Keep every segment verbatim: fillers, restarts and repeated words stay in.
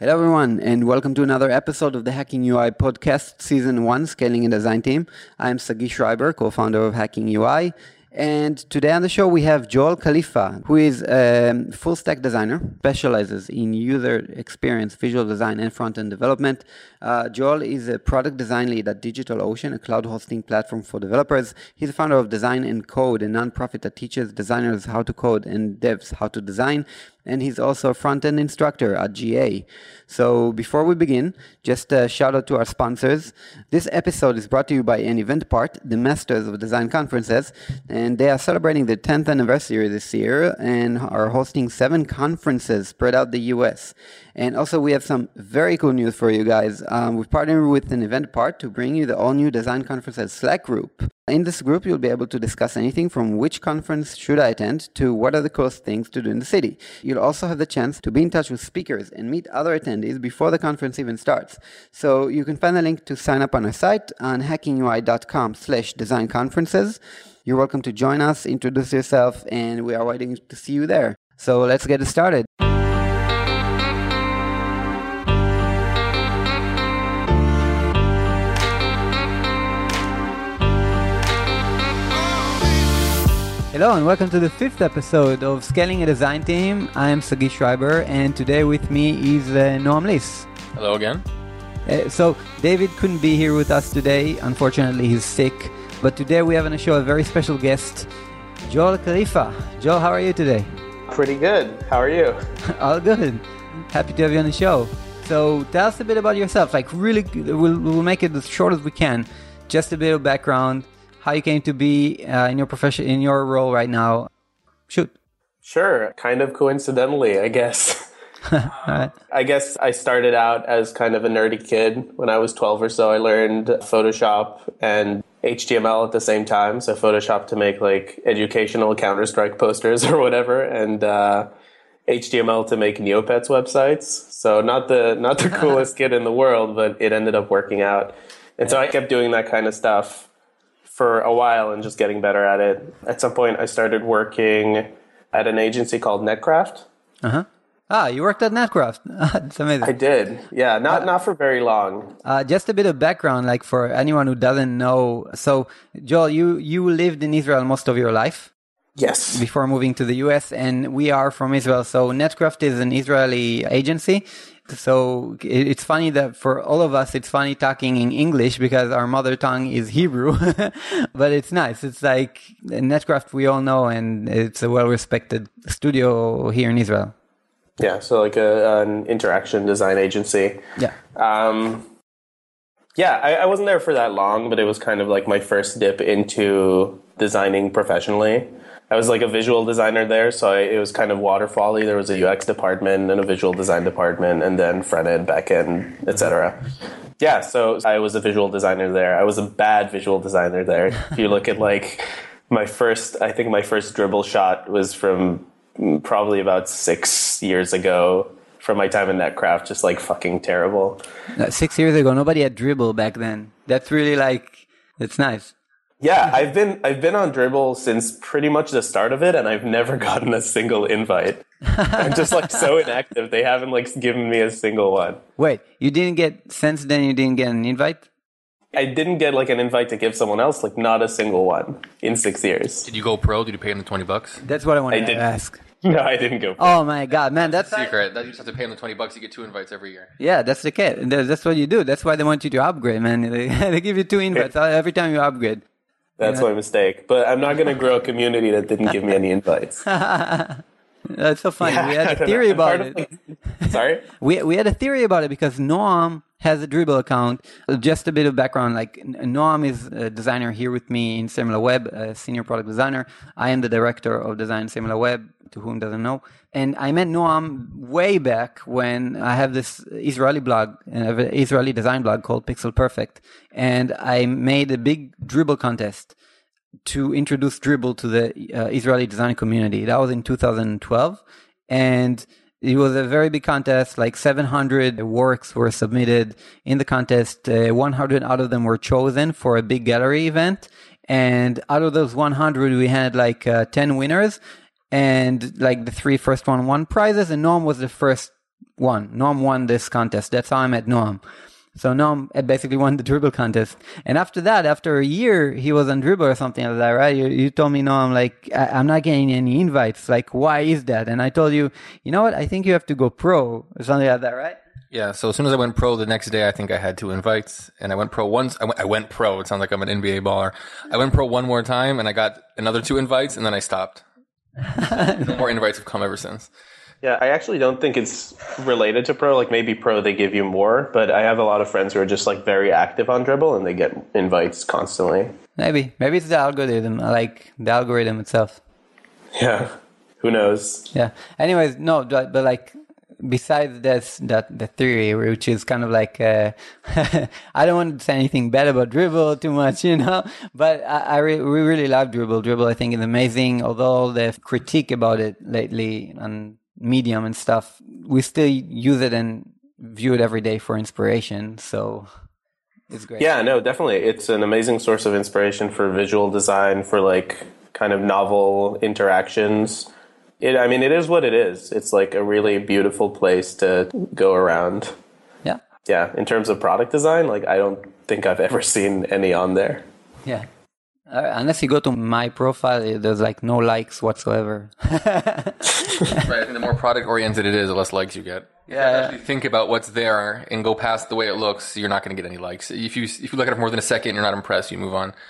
Hello, everyone, and welcome to another episode of the Hacking U I podcast, Season one, Scaling a Design Team. I'm Sagi Schreiber, co-founder of Hacking U I. And today on the show, we have Joel Khalifa, who is a full-stack designer, specializes in user experience, visual design, and front-end development. Uh, Joel is a product design lead at DigitalOcean, a cloud hosting platform for developers. He's the founder of Design and Code, a nonprofit that teaches designers how to code and devs how to design. And he's also a front-end instructor at G A. So before we begin, just a shout out to our sponsors. This episode is brought to you by an event part, the Masters of Design Conferences, and they are celebrating their tenth anniversary this year and are hosting seven conferences spread out the U S. And also we have some very cool news for you guys. Um, we've partnered with an event part to bring you the all-new Design Conferences Slack group. In this group, you'll be able to discuss anything from which conference should I attend to what are the coolest things to do in the city. You'll also have the chance to be in touch with speakers and meet other attendees before the conference even starts. So you can find a link to sign up on our site on hackingui.com slash design conferences. You're welcome to join us, introduce yourself, and we are waiting to see you there. So let's get it started. Hello and welcome to the fifth episode of Scaling a Design Team. I am Sagi Schreiber and today with me is uh, Noam Liss. Hello again. Uh, so David couldn't be here with us today. Unfortunately, he's sick. But today we have on the show a very special guest, Joel Khalifa. Joel, how are you today? Pretty good. How are you? All good. Happy to have you on the show. So tell us a bit about yourself. Like really, we'll, we'll make it as short as we can. Just a bit of background. How you came to be uh, in your profession, in your role right now. Shoot. Sure. Kind of coincidentally, I guess. Right. I guess I started out as kind of a nerdy kid. When I was twelve or so, I learned Photoshop and H T M L at the same time. So Photoshop to make like educational Counter-Strike posters or whatever, and uh, H T M L to make Neopets websites. So not the not the coolest kid in the world, but it ended up working out. And so I kept doing that kind of stuff for a while and just getting better at it. At some point, I started working at an agency called Netcraft. Uh-huh. Ah, you worked at Netcraft. That's amazing. I did. Yeah, not uh, not for very long. Uh, just a bit of background, like for anyone who doesn't know. So, Joel, you, you lived in Israel most of your life? Yes. Before moving to the U S, and we are from Israel. So Netcraft is an Israeli agency. So it's funny that for all of us, it's funny talking in English because our mother tongue is Hebrew, but it's nice. It's like Netcraft we all know, and it's a well-respected studio here in Israel. Yeah, so like a, an interaction design agency. Yeah. Um, yeah, I, I wasn't there for that long, but it was kind of like my first dip into designing professionally. I was like a visual designer there, so I, it was kind of waterfally. There was a U X department and a visual design department, and then front end, back end, et cetera. Yeah, so I was a visual designer there. I was a bad visual designer there. If you look at like my first, I think my first dribble shot was from probably about six years ago from my time in Netcraft, just like fucking terrible. Six years ago, nobody had Dribbble back then. That's really like, it's nice. Yeah, I've been I've been on Dribbble since pretty much the start of it, and I've never gotten a single invite. I'm just like so inactive. They haven't like given me a single one. Wait, you didn't get, since then you didn't get an invite? I didn't get like an invite to give someone else, like not a single one in six years. Did you go pro? Did you pay them the twenty bucks? That's what I wanted I to didn't. ask. No, I didn't go pro. Oh my God, man, that's Secret. That you just have to pay them the twenty bucks. You get two invites every year. Yeah, that's the case. That's what you do. That's why they want you to upgrade, man. They, they give you two invites every time you upgrade. That's yeah. my mistake. But I'm not going to grow a community that didn't give me any invites. That's so funny. Yeah, we had a theory about it. Like, sorry? we we had a theory about it because Noam has a Dribbble account. Just a bit of background, like Noam is a designer here with me in SimilarWeb, a senior product designer. I am the director of design SimilarWeb, to whom doesn't know. And I met Noam way back when I have this Israeli blog, an Israeli design blog called Pixel Perfect. And I made a big Dribbble contest to introduce Dribbble to the uh, Israeli design community. That was in two thousand twelve. And it was a very big contest, like seven hundred works were submitted in the contest. Uh, one hundred out of them were chosen for a big gallery event. And out of those one hundred, we had like uh, ten winners. And like the three first one won prizes. And Noam was the first won. Noam won this contest. That's how I met Noam. So Noam basically won the Dribbble contest. And after that, after a year, he was on Dribbble or something like that, right? You, you told me, Noam, like, I, I'm not getting any invites. Like, why is that? And I told you, you know what? I think you have to go pro or something like that, right? Yeah, so as soon as I went pro the next day, I think I had two invites. And I went pro once. I went, I went pro. It sounds like I'm an N B A baller. I went pro one more time, and I got another two invites, and then I stopped. No more invites have come ever since. Yeah, I actually don't think it's related to pro. Like maybe pro, they give you more, but I have a lot of friends who are just like very active on Dribbble and they get invites constantly. Maybe. Maybe it's the algorithm, like the algorithm itself. Yeah, who knows? Yeah. Anyways, no, but, but like besides this, that the theory, which is kind of like, uh, I don't want to say anything bad about Dribbble too much, you know, but I, I re- we really love Dribbble. Dribbble, I think, is amazing. Although the critique about it lately and Medium and stuff, we still use it and view it every day for inspiration. So it's great. Yeah, no, definitely. It's an amazing source of inspiration for visual design, for like kind of novel interactions. It, I mean, it is what it is. It's like a really beautiful place to go around. Yeah. Yeah. In terms of product design, like I don't think I've ever seen any on there. Yeah. Uh, unless you go to my profile, there's like no likes whatsoever. Right, I think the more product oriented it is, the less likes you get. Yeah. If you actually think about what's there and go past the way it looks, you're not going to get any likes. If you if you look at it for more than a second, you're not impressed, you move on.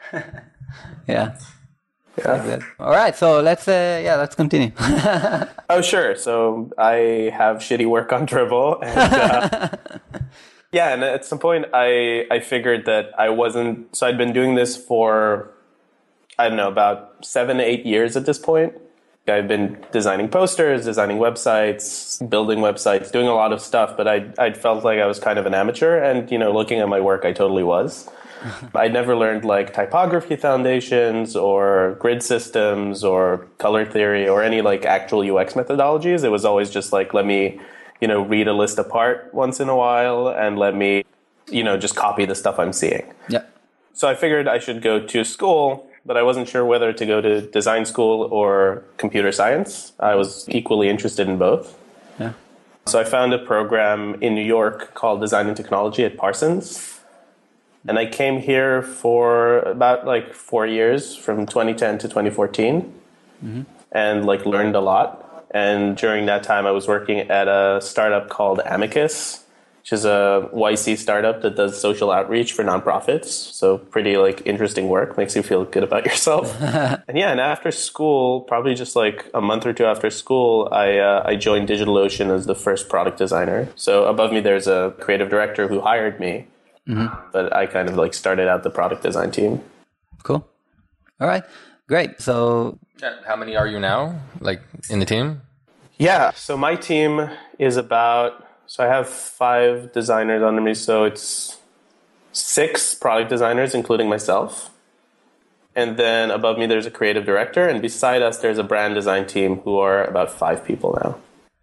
Yeah. Yeah. Like that. All right, so let's uh, yeah, let's continue. Oh, sure. So I have shitty work on Dribbble. And, uh, yeah, and at some point I, I figured that I wasn't... So I'd been doing this for, I don't know, about seven, eight years at this point. I've been designing posters, designing websites, building websites, doing a lot of stuff, but I I felt like I was kind of an amateur. And, you know, looking at my work, I totally was. I'd never learned like typography foundations or grid systems or color theory or any like actual U X methodologies. It was always just like, let me, you know, read a list apart once in a while and let me, you know, just copy the stuff I'm seeing. Yeah. So I figured I should go to school, but I wasn't sure whether to go to design school or computer science. I was equally interested in both. Yeah. So I found a program in New York called Design and Technology at Parsons. And I came here for about like four years, from twenty ten to twenty fourteen, mm-hmm. and like learned a lot. And during that time, I was working at a startup called Amicus, which is a Y C startup that does social outreach for nonprofits. So pretty like interesting work, makes you feel good about yourself. And yeah, and after school, probably just like a month or two after school, I uh, I joined DigitalOcean as the first product designer. So above me, there's a creative director who hired me. Mm-hmm. But I kind of like started out the product design team. Cool. All right. Great. So How many are you now, like in the team? Yeah. So my team is about, so I have five designers under me. So it's six product designers, including myself. And then above me, there's a creative director. And beside us, there's a brand design team who are about five people now.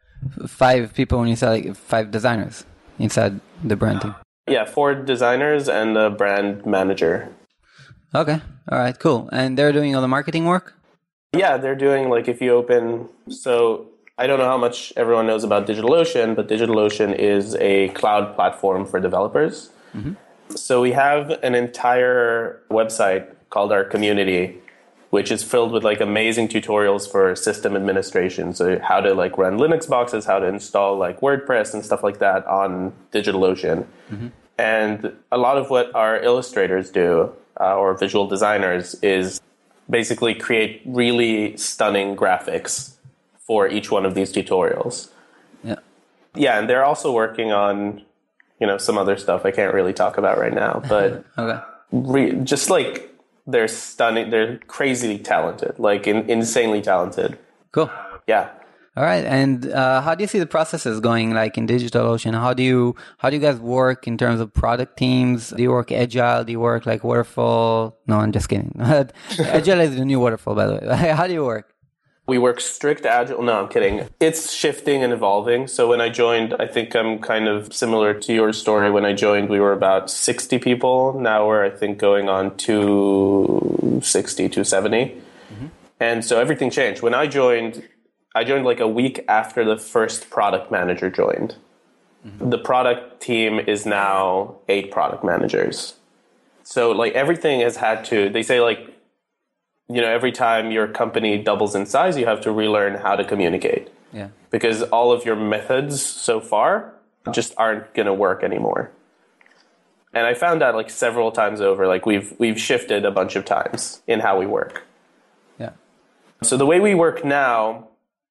Five people when you say like five designers inside the brand team. Yeah, four designers and a brand manager. Okay. All right, cool. And they're doing all the marketing work? Yeah, they're doing like if you open, so I don't know how much everyone knows about DigitalOcean, but DigitalOcean is a cloud platform for developers. Mm-hmm. So we have an entire website called our community, which is filled with like amazing tutorials for system administration. So how to like run Linux boxes, how to install like WordPress and stuff like that on DigitalOcean. Mm-hmm. And a lot of what our illustrators do, uh, or visual designers, is basically create really stunning graphics for each one of these tutorials. Yeah. Yeah, and they're also working on, you know, some other stuff I can't really talk about right now, but okay. re- just like they're stunning, they're crazily talented, like in, insanely talented. Cool. Yeah. All right. And uh, how do you see the processes going like in DigitalOcean? How do you how do you guys work in terms of product teams? Do you work agile? Do you work like waterfall? No, I'm just kidding. Agile is the new waterfall, by the way. How do you work? We work strict agile. No, I'm kidding. It's shifting and evolving. So when I joined, I think I'm kind of similar to your story. When I joined, we were about sixty people. Now we're, I think, going on two sixty, two seventy. Mm-hmm. And so everything changed. When I joined, I joined like a week after the first product manager joined. Mm-hmm. The product team is now eight product managers. So like everything has had to, they say like, you know, every time your company doubles in size, you have to relearn how to communicate. Yeah. Because all of your methods so far just aren't going to work anymore. And I found that like several times over, like we've we've shifted a bunch of times in how we work. Yeah. So the way we work now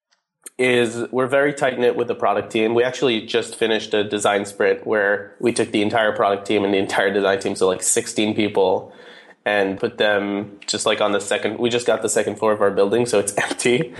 is we're very tight-knit with the product team. We actually just finished a design sprint where we took the entire product team and the entire design team, so like sixteen people, and put them just like on the second, we just got the second floor of our building, so it's empty.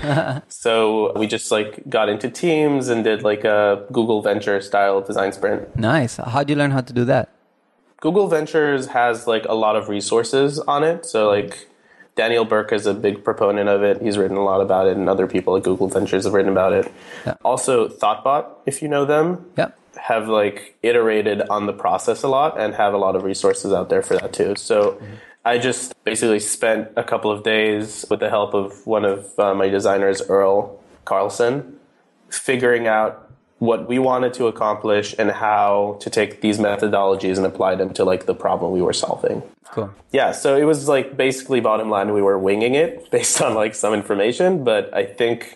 So we just like got into teams and did like a Google Venture style design sprint. Nice. How do you learn how to do that? Google Ventures has like a lot of resources on it. So like Daniel Burke is a big proponent of it. He's written a lot about it, and other people at Google Ventures have written about it. Yeah. Also Thoughtbot, if you know them, yeah. have like iterated on the process a lot and have a lot of resources out there for that too. So mm-hmm. I just basically spent a couple of days with the help of one of uh, my designers, Earl Carlson, figuring out what we wanted to accomplish and how to take these methodologies and apply them to like the problem we were solving. Cool. Yeah, so it was like basically bottom line, we were winging it based on like some information, but I think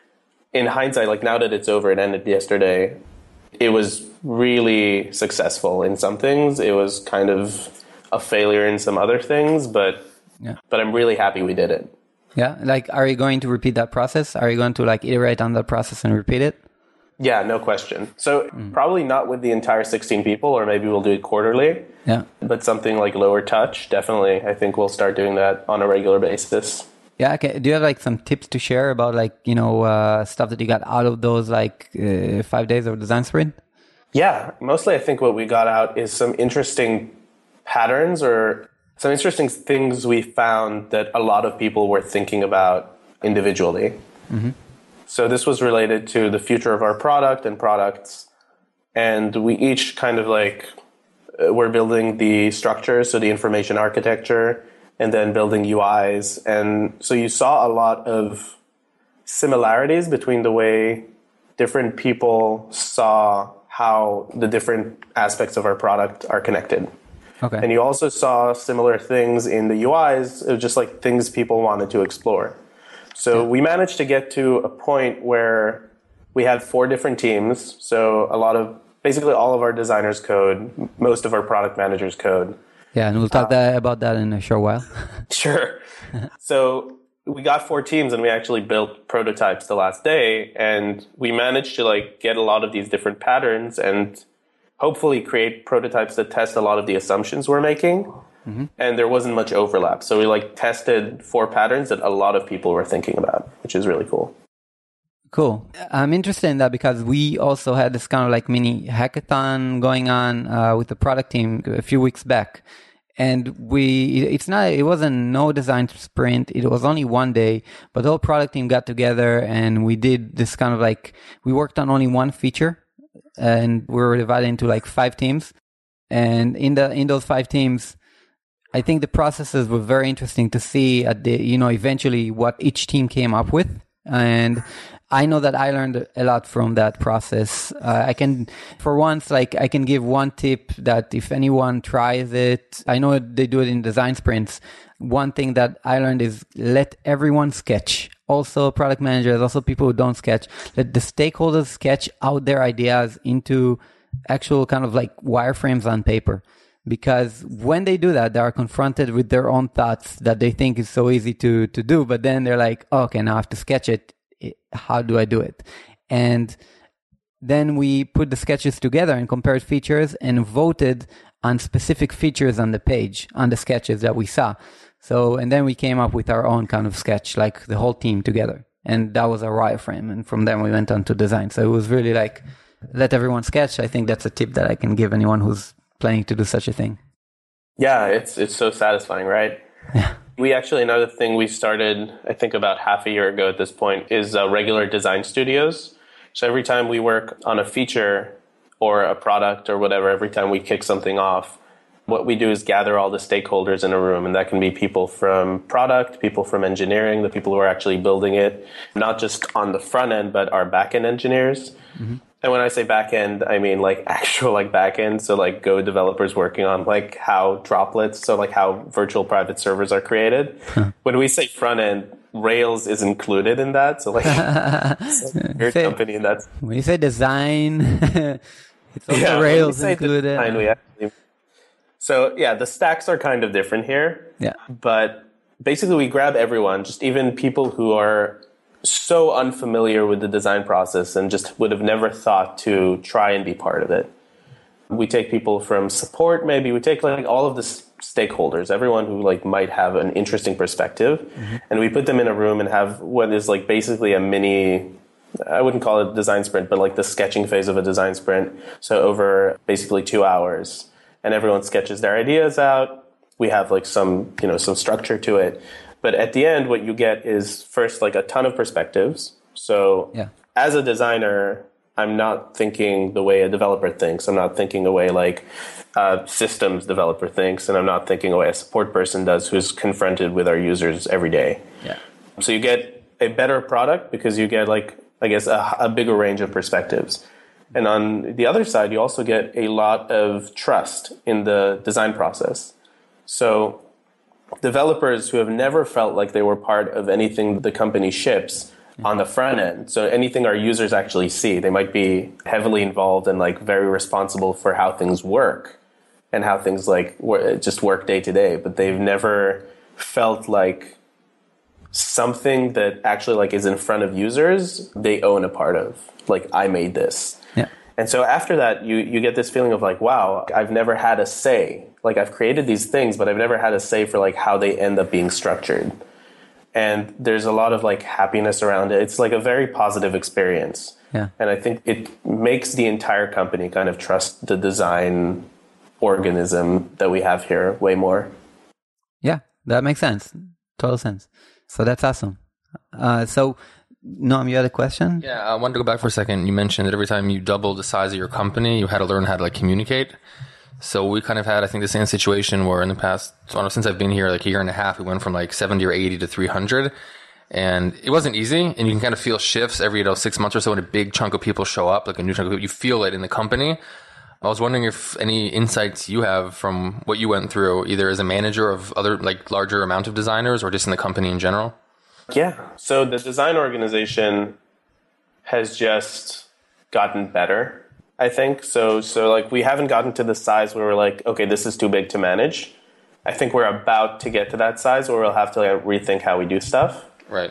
in hindsight, like now that it's over, it ended yesterday, it was really successful in some things. It was kind of a failure in some other things, but yeah. but I'm really happy we did it. Yeah, like are you going to repeat that process? Are you going to like iterate on that process and repeat it? Yeah, no question. So mm. probably not with the entire sixteen people, or maybe we'll do it quarterly. Yeah. But something like lower touch, definitely. I think we'll start doing that on a regular basis. Yeah. Okay. Do you have like some tips to share about like, you know, uh, stuff that you got out of those like uh, five days of design sprint? Yeah. Mostly I think what we got out is some interesting patterns or some interesting things we found that a lot of people were thinking about individually. Mm-hmm. So this was related to the future of our product and products. And we each kind of like, uh, we're building the structure, so the information architecture, and then building U Is. And so you saw a lot of similarities between the way different people saw how the different aspects of our product are connected. Okay. And you also saw similar things in the U Is, it was just like things people wanted to explore. So yeah. we managed to get to a point where we had four different teams. So a lot of, basically all of our designers code, most of our product managers code. Yeah, and we'll talk uh, that, about that in a short while. Sure. So we got four teams and we actually built prototypes the last day. And we managed to like get a lot of these different patterns and hopefully create prototypes that test a lot of the assumptions we're making. Mm-hmm. And there wasn't much overlap. So we like tested four patterns that a lot of people were thinking about, which is really cool. Cool. I'm interested in that because we also had this kind of like mini hackathon going on uh, with the product team a few weeks back. And we, it's not, it wasn't no design sprint. It was only one day, but the whole product team got together and we did this kind of like, we worked on only one feature and we were divided into like five teams. And in the, in those five teams, I think the processes were very interesting to see at the, you know, eventually what each team came up with. And I know that I learned a lot from that process. Uh, I can, for once, like I can give one tip that if anyone tries it, I know they do it in design sprints. One thing that I learned is let everyone sketch. Also product managers, also people who don't sketch, let the stakeholders sketch out their ideas into actual kind of like wireframes on paper. Because when they do that, they are confronted with their own thoughts that they think is so easy to, to do. But then they're like, oh, okay, now I have to sketch it. How do I do it? And then we put the sketches together and compared features and voted on specific features on the page, on the sketches that we saw. So, and then we came up with our own kind of sketch, like the whole team together. And that was our wireframe. And from then we went on to design. So it was really like, let everyone sketch. I think that's a tip that I can give anyone who's planning to do such a thing. Yeah, it's it's so satisfying, right? Yeah. We actually, another thing we started, I think about half a year ago at this point, is uh, regular design studios. So every time we work on a feature or a product or whatever, every time we kick something off, What we do is gather all the stakeholders in a room, and that can be people from product, people from engineering, the people who are actually building it, not just on the front end, but our back end engineers. Mm-hmm. And when I say back end, I mean like actual like back end. So like Go developers working on like how droplets, so like how virtual private servers are created. Huh. When we say front end, Rails is included in that. So like, it's like your say, company, and that's when you say design, it's also yeah, Rails included. Design, we actually, so yeah, the stacks are kind of different here. Yeah. But basically we grab everyone, just even people who are so unfamiliar with the design process and just would have never thought to try and be part of it. We take people from support, maybe we take like all of the stakeholders, everyone who like might have an interesting perspective, mm-hmm. and we put them in a room and have what is like basically a mini, I wouldn't call it design sprint, but like the sketching phase of a design sprint. So over basically two hours, and everyone sketches their ideas out. We have like some, you know, some structure to it. But at the end, what you get is first like a ton of perspectives. So yeah. As a designer, I'm not thinking the way a developer thinks. I'm not thinking the way like a systems developer thinks, and I'm not thinking the way a support person does who's confronted with our users every day. Yeah. So you get a better product because you get like, I guess, a, a bigger range of perspectives. And on the other side, you also get a lot of trust in the design process. So developers who have never felt like they were part of anything the company ships on the front end, so anything our users actually see, they might be heavily involved and like very responsible for how things work and how things like just work day to day, but they've never felt like something that actually like is in front of users they own a part of, like I made this. Yeah. And so after that, you, you get this feeling of like, wow, I've never had a say. Like I've created these things, but I've never had a say for like how they end up being structured. And there's a lot of like happiness around it. It's like a very positive experience. Yeah. And I think it makes the entire company kind of trust the design organism that we have here way more. Yeah, that makes sense. Total sense. So that's awesome. Uh, so Noam, you had a question? Yeah, I wanted to go back for a second. You mentioned that every time you double the size of your company, you had to learn how to like communicate. So we kind of had, I think, the same situation where in the past, so since I've been here like a year and a half, we went from like seventy or eighty to three hundred. And it wasn't easy. And you can kind of feel shifts every, you know, six months or so when a big chunk of people show up, like a new chunk of people. You feel it in the company. I was wondering if any insights you have from what you went through, either as a manager of other like larger amount of designers or just in the company in general. Yeah. So the design organization has just gotten better, I think. So, so like we haven't gotten to the size where we're like, okay, this is too big to manage. I think we're about to get to that size where we'll have to like, rethink how we do stuff. Right.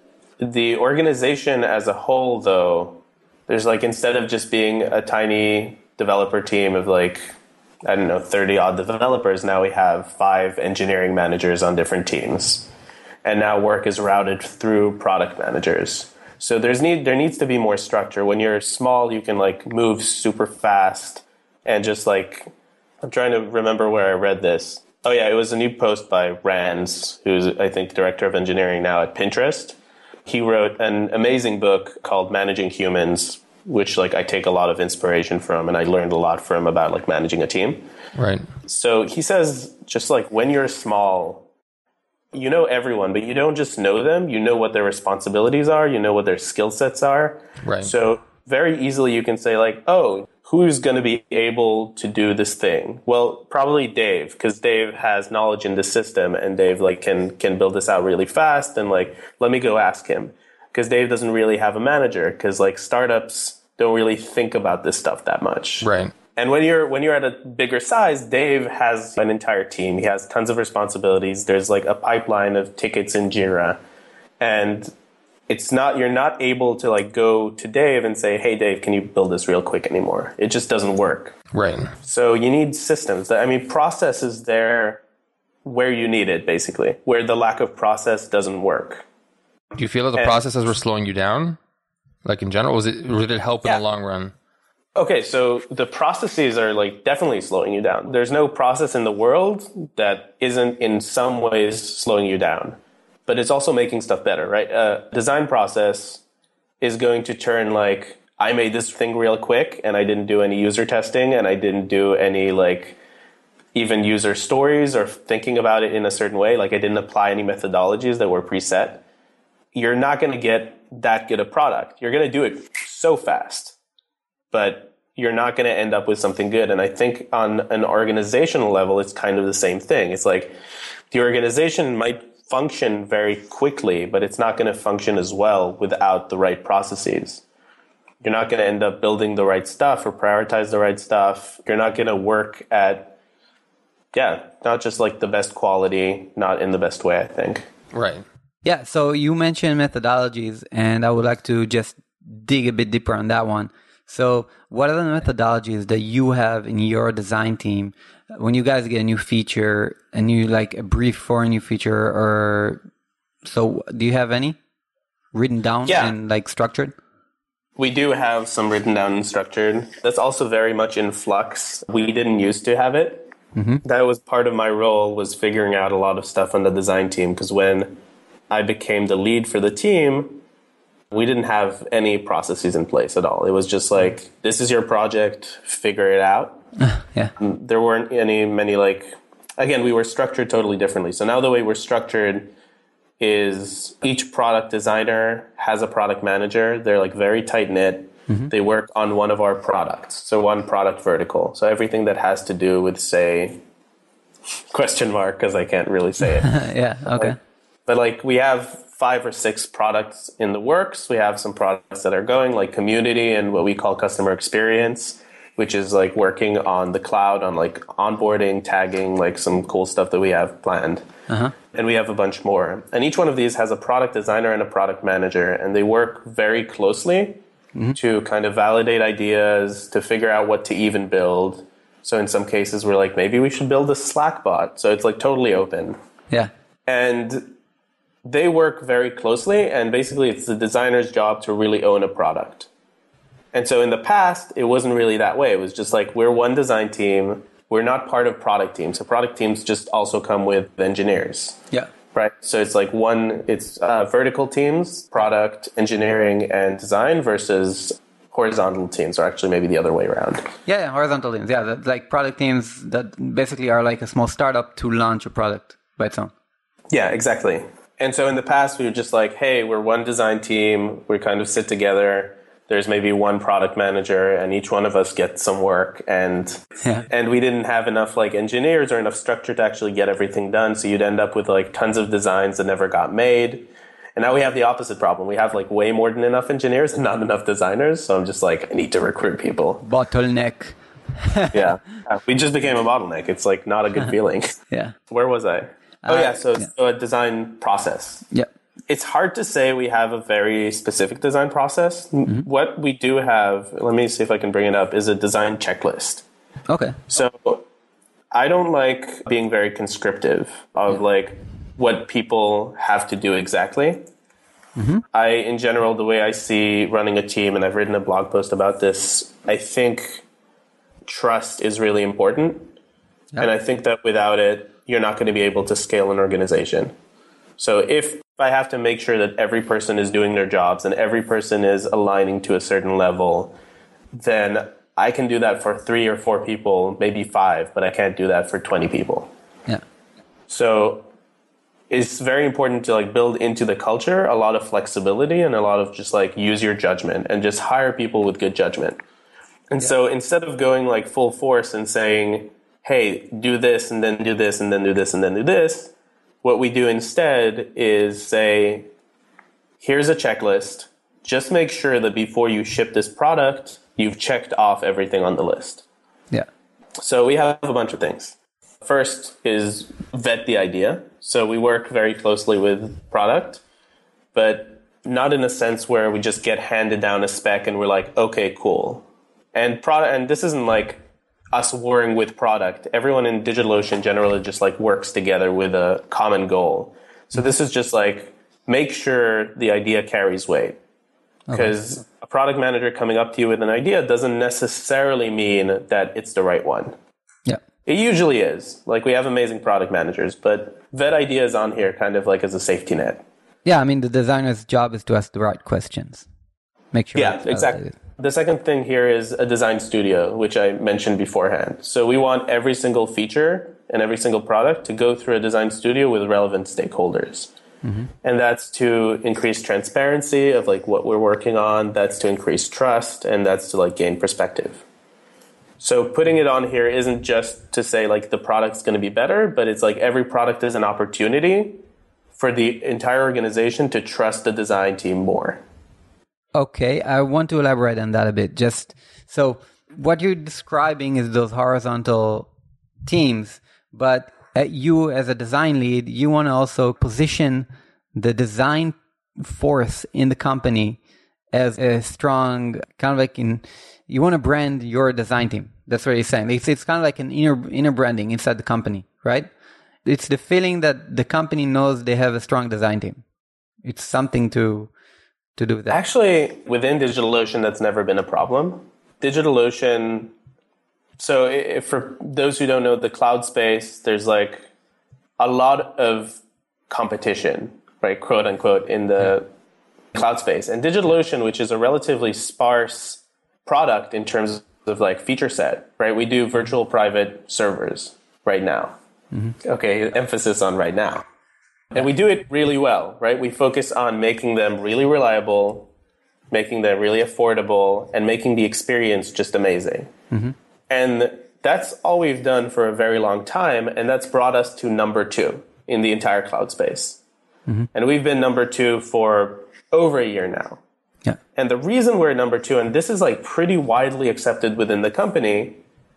The organization as a whole, though, there's like, instead of just being a tiny developer team of like, I don't know, thirty odd developers, now we have five engineering managers on different teams. And now work is routed through product managers. So there's need there needs to be more structure. When you're small, you can like move super fast and just like, I'm trying to remember where I read this. Oh yeah, it was a new post by Rands, who's I think director of engineering now at Pinterest. He wrote an amazing book called Managing Humans, which like I take a lot of inspiration from, and I learned a lot from about like managing a team. Right. So he says, just like when you're small, you know everyone, but you don't just know them. You know what their responsibilities are. You know what their skill sets are. Right. So very easily you can say like, oh, who's going to be able to do this thing? Well, probably Dave, because Dave has knowledge in the system, and Dave like can can build this out really fast. And like, let me go ask him, because Dave doesn't really have a manager, because like startups don't really think about this stuff that much. Right. And when you're when you're at a bigger size, Dave has an entire team. He has tons of responsibilities. There's like a pipeline of tickets in Jira. And it's not you're not able to like go to Dave and say, "Hey Dave, can you build this real quick?" anymore. It just doesn't work. Right. So you need systems. I mean, process is there where you need it, basically. Where the lack of process doesn't work. Do you feel that the and, processes were slowing you down? Like in general, was it or did it help yeah. in the long run? Okay, so the processes are like definitely slowing you down. There's no process in the world that isn't in some ways slowing you down, but it's also making stuff better, right? A design process is going to turn like, I made this thing real quick and I didn't do any user testing and I didn't do any like even user stories or thinking about it in a certain way, like I didn't apply any methodologies that were preset, you're not going to get that good a product. You're going to do it so fast, but you're not going to end up with something good. And I think on an organizational level, it's kind of the same thing. It's like the organization might function very quickly, but it's not going to function as well without the right processes. You're not going to end up building the right stuff or prioritize the right stuff. You're not going to work at, yeah, not just like the best quality, not in the best way, I think. Right. Yeah, so you mentioned methodologies, and I would like to just dig a bit deeper on that one. So what are the methodologies that you have in your design team when you guys get a new feature, a new, like a brief for a new feature, or so do you have any written down yeah. and like structured? We do have some written down and structured. That's also very much in flux. We didn't used to have it. Mm-hmm. That was part of my role, was figuring out a lot of stuff on the design team, because when I became the lead for the team, we didn't have any processes in place at all. It was just like, this is your project, figure it out. yeah. There weren't any, many like, again, we were structured totally differently. So now the way we're structured is each product designer has a product manager. They're like very tight knit. Mm-hmm. They work on one of our products. So one product vertical. So everything that has to do with, say, question mark, because I can't really say it. yeah. Okay. Like, but like we have five or six products in the works. We have some products that are going, like community and what we call customer experience, which is like working on the cloud, on like onboarding, tagging, like some cool stuff that we have planned. Uh-huh. And we have a bunch more. And each one of these has a product designer and a product manager, and they work very closely mm-hmm. to kind of validate ideas, to figure out what to even build. So in some cases, we're like, maybe we should build a Slack bot. So it's like totally open. Yeah. And they work very closely, and basically it's the designer's job to really own a product. And so in the past, it wasn't really that way. It was just like, we're one design team. We're not part of product teams. So product teams just also come with engineers. Yeah. Right. So it's like one, it's uh, vertical teams, product, engineering, and design versus horizontal teams, or actually maybe the other way around. Yeah, yeah horizontal teams. Yeah, that, like product teams that basically are like a small startup to launch a product by its own. Yeah, exactly. And so in the past, we were just like, hey, we're one design team. We kind of sit together. There's maybe one product manager, and each one of us gets some work. And yeah. and we didn't have enough like engineers or enough structure to actually get everything done. So you'd end up with like tons of designs that never got made. And now we have the opposite problem. We have like way more than enough engineers and not enough designers. So I'm just like, I need to recruit people. Bottleneck. yeah. We just became a bottleneck. It's like not a good feeling. yeah. Where was I? Oh, yeah. So it's yeah. a design process. Yeah. It's hard to say we have a very specific design process. Mm-hmm. What we do have, let me see if I can bring it up, is a design checklist. Okay. So I don't like being very conscriptive of yeah. like what people have to do exactly. Mm-hmm. I, in general, the way I see running a team, and I've written a blog post about this, I think trust is really important. Yeah. And I think that without it, you're not going to be able to scale an organization. So if I have to make sure that every person is doing their jobs and every person is aligning to a certain level, then I can do that for three or four people, maybe five, but I can't do that for twenty people. Yeah. So it's very important to like build into the culture a lot of flexibility and a lot of just like use your judgment and just hire people with good judgment. And yeah. so instead of going like full force and saying, hey, do this and then do this and then do this and then do this, what we do instead is say, here's a checklist. Just make sure that before you ship this product, you've checked off everything on the list. Yeah. So we have a bunch of things. First is vet the idea. So we work very closely with product, but not in a sense where we just get handed down a spec and we're like, okay, cool. And product, and this isn't like us warring with product. Everyone in DigitalOcean generally just like works together with a common goal. So this is just like, make sure the idea carries weight. Because okay. a product manager coming up to you with an idea doesn't necessarily mean that it's the right one. Yeah. It usually is. Like we have amazing product managers, but vet ideas on here kind of like as a safety net. Yeah, I mean, the designer's job is to ask the right questions. Make sure. Yeah, exactly. The second thing here is a design studio, which I mentioned beforehand. So we want every single feature and every single product to go through a design studio with relevant stakeholders. Mm-hmm. And that's to increase transparency of like what we're working on. That's to increase trust, and that's to like gain perspective. So putting it on here isn't just to say like the product's going to be better, but it's like every product is an opportunity for the entire organization to trust the design team more. Okay, I want to elaborate on that a bit. Just so what you're describing is those horizontal teams, but uh, you as a design lead, you want to also position the design force in the company as a strong, kind of like in, you want to brand your design team. That's what you're saying. It's, it's kind of like an inner inner branding inside the company, right? It's the feeling that the company knows they have a strong design team. It's something to to do with that. Actually, within DigitalOcean, that's never been a problem. DigitalOcean, so if, for those who don't know the cloud space, there's like a lot of competition, right, quote unquote, in the yeah. cloud space. And DigitalOcean, which is a relatively sparse product in terms of like feature set, right? We do virtual private servers right now. Mm-hmm. Okay, emphasis on right now. And we do it really well, right? We focus on making them really reliable, making them really affordable, and making the experience just amazing. Mm-hmm. And that's all we've done for a very long time, and that's brought us to number two in the entire cloud space. Mm-hmm. And we've been number two for over a year now. Yeah. And the reason we're number two, and this is like pretty widely accepted within the company,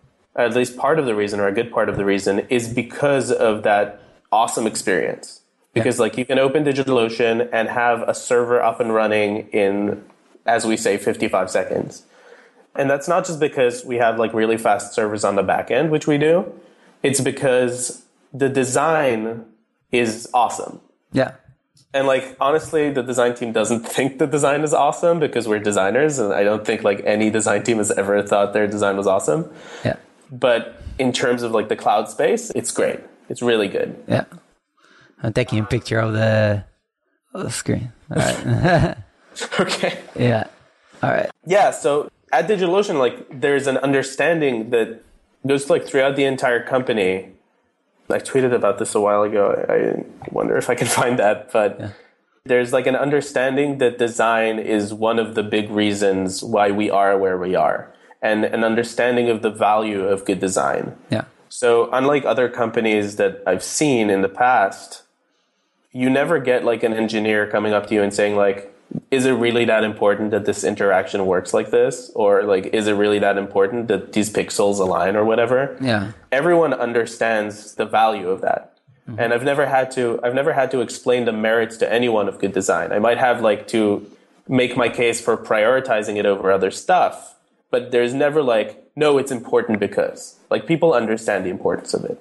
at least part of the reason, or a good part of the reason, is because of that awesome experience. Because yeah. like you can open DigitalOcean and have a server up and running in, as we say, fifty-five seconds. And that's not just because we have like really fast servers on the back end, which we do. It's because the design is awesome. Yeah. And like, honestly, the design team doesn't think the design is awesome because we're designers. And I don't think like any design team has ever thought their design was awesome. Yeah. But in terms of like the cloud space, it's great. It's really good. Yeah. I'm taking a picture of the, of the screen. All right. Okay. Yeah. All right. Yeah. So at DigitalOcean, like there's an understanding that goes like throughout the entire company. I tweeted about this a while ago. I wonder if I can find that, but yeah. There's like an understanding that design is one of the big reasons why we are where we are, and an understanding of the value of good design. Yeah. So unlike other companies that I've seen in the past, you never get like an engineer coming up to you and saying like, is it really that important that this interaction works like this? Or like, is it really that important that these pixels align or whatever? Yeah. Everyone understands the value of that. Mm-hmm. And I've never had to, I've never had to explain the merits to anyone of good design. I might have like to make my case for prioritizing it over other stuff, but there's never like, no, it's important because like people understand the importance of it.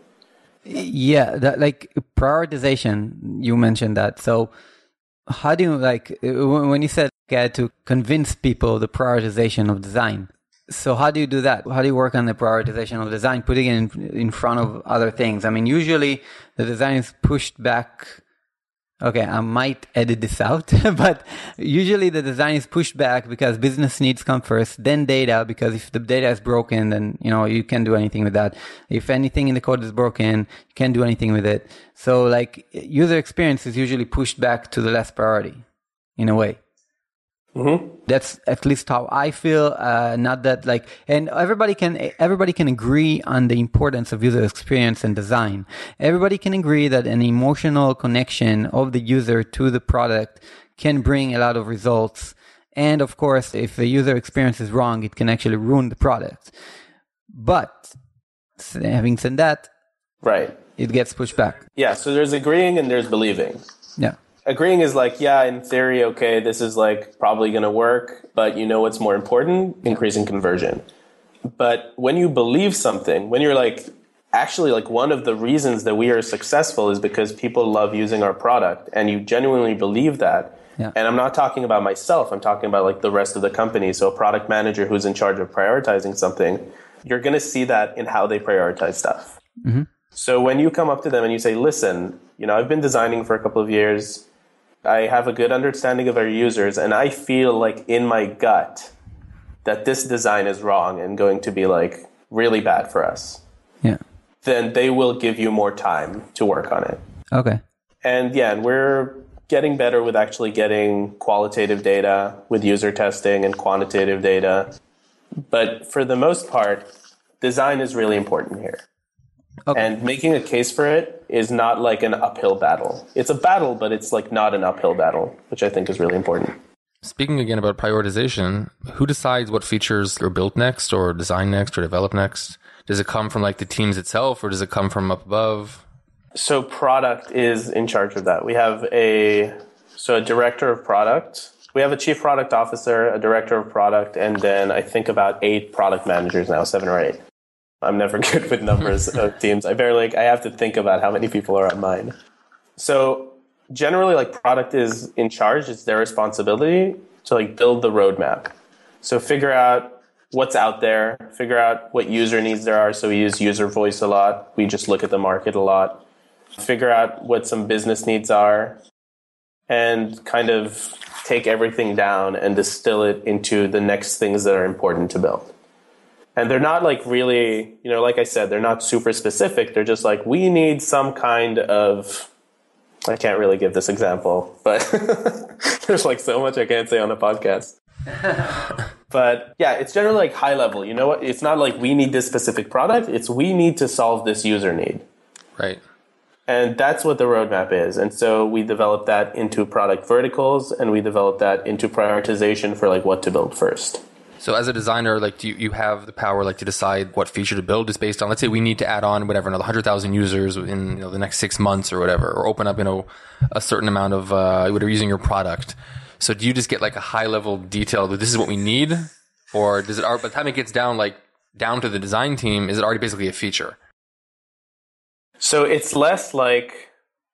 Yeah. That like prioritization, you mentioned that. So how do you like, when you said you had to convince people the prioritization of design, so how do you do that? How do you work on the prioritization of design, putting it in, in front of other things? I mean, usually the design is pushed back. Okay, I might edit this out, but usually the design is pushed back because business needs come first, then data, because if the data is broken, then, you know, you can't do anything with that. If anything in the code is broken, you can't do anything with it. So like user experience is usually pushed back to the last priority in a way. Mm-hmm. That's at least how I feel. Uh, not that like, and everybody can everybody can agree on the importance of user experience and design. Everybody can agree that an emotional connection of the user to the product can bring a lot of results. And of course, if the user experience is wrong, it can actually ruin the product. But having said that, right, it gets pushed back. Yeah. So there's agreeing and there's believing. Yeah. Agreeing is like, yeah, in theory, okay, this is like probably going to work, but you know what's more important? Increasing conversion. But when you believe something, when you're like, actually like one of the reasons that we are successful is because people love using our product and you genuinely believe that. Yeah. And I'm not talking about myself. I'm talking about like the rest of the company. So a product manager who's in charge of prioritizing something, you're going to see that in how they prioritize stuff. Mm-hmm. So when you come up to them and you say, listen, you know, I've been designing for a couple of years. I have a good understanding of our users, and I feel like in my gut that this design is wrong and going to be like really bad for us, yeah, then they will give you more time to work on it. Okay. And yeah, and we're getting better with actually getting qualitative data with user testing and quantitative data. But for the most part, design is really important here. Okay. And making a case for it is not like an uphill battle. It's a battle, but it's like not an uphill battle, which I think is really important. Speaking again about prioritization, who decides what features are built next or design next or develop next? Does it come from like the teams itself or does it come from up above? So product is in charge of that. We have a so a director of product. We have a chief product officer, a director of product, and then I think about eight product managers now, seven or eight. I'm never good with numbers of teams. I barely, I have to think about how many people are on mine. So generally, like product is in charge. It's their responsibility to like build the roadmap. So figure out what's out there, figure out what user needs there are. So we use user voice a lot. We just look at the market a lot. Figure out what some business needs are and kind of take everything down and distill it into the next things that are important to build. And they're not like really, you know, like I said, they're not super specific. They're just like, we need some kind of, I can't really give this example, but there's like so much I can't say on the podcast. But yeah, it's generally like high level. You know what? It's not like we need this specific product. It's we need to solve this user need. Right. And that's what the roadmap is. And so we develop that into product verticals and we develop that into prioritization for like what to build first. So as a designer, like do you, you have the power like to decide what feature to build just based on, let's say we need to add on whatever, another one hundred thousand users in you know, the next six months or whatever, or open up, you know, a certain amount of, uh, whatever using your product. So do you just get like a high level detail that this is what we need? Or does it, by the time it gets down, like down to the design team, is it already basically a feature? So it's less like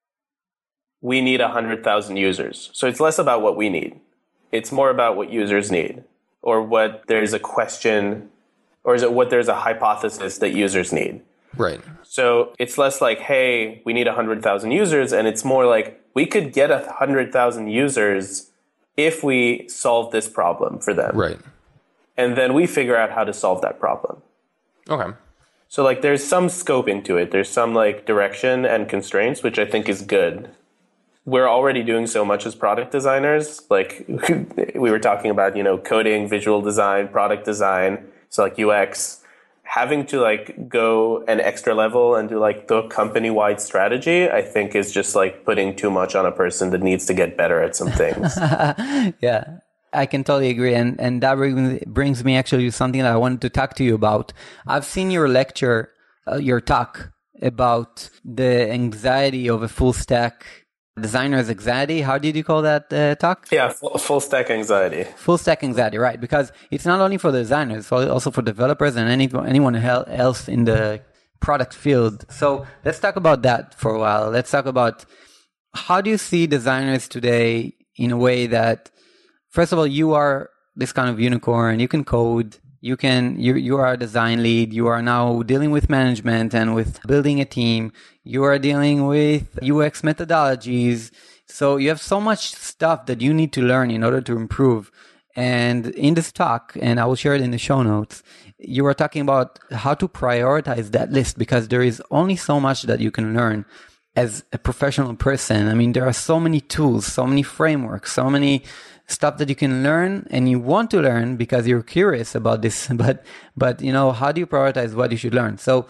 we need one hundred thousand users. So it's less about what we need. It's more about what users need. Or what there's a question, or is it what there's a hypothesis that users need? Right. So it's less like, hey, we need one hundred thousand users, and it's more like, we could get one hundred thousand users if we solve this problem for them. Right. And then we figure out how to solve that problem. Okay. So like there's some scoping to it. There's some like direction and constraints, which I think is good. We're already doing so much as product designers. Like we were talking about, you know, coding, visual design, product design. So like U X, having to like go an extra level and do like the company-wide strategy, I think is just like putting too much on a person that needs to get better at some things. Yeah, I can totally agree. And, and that brings me actually to something that I wanted to talk to you about. I've seen your lecture, uh, your talk about the anxiety of a full stack designer's anxiety. How did you call that uh, talk? Yeah, full, full stack anxiety. Full stack anxiety, right? Because it's not only for the designers, it's also for developers and any, anyone else in the product field. So let's talk about that for a while. Let's talk about how do you see designers today in a way that, first of all, you are this kind of unicorn. You can code. You can, you, you are a design lead. You are now dealing with management and with building a team. You are dealing with U X methodologies. So you have so much stuff that you need to learn in order to improve. And in this talk, and I will share it in the show notes, you were talking about how to prioritize that list because there is only so much that you can learn as a professional person. I mean, there are so many tools, so many frameworks, so many stuff that you can learn and you want to learn because you're curious about this. But, but you know, how do you prioritize what you should learn? So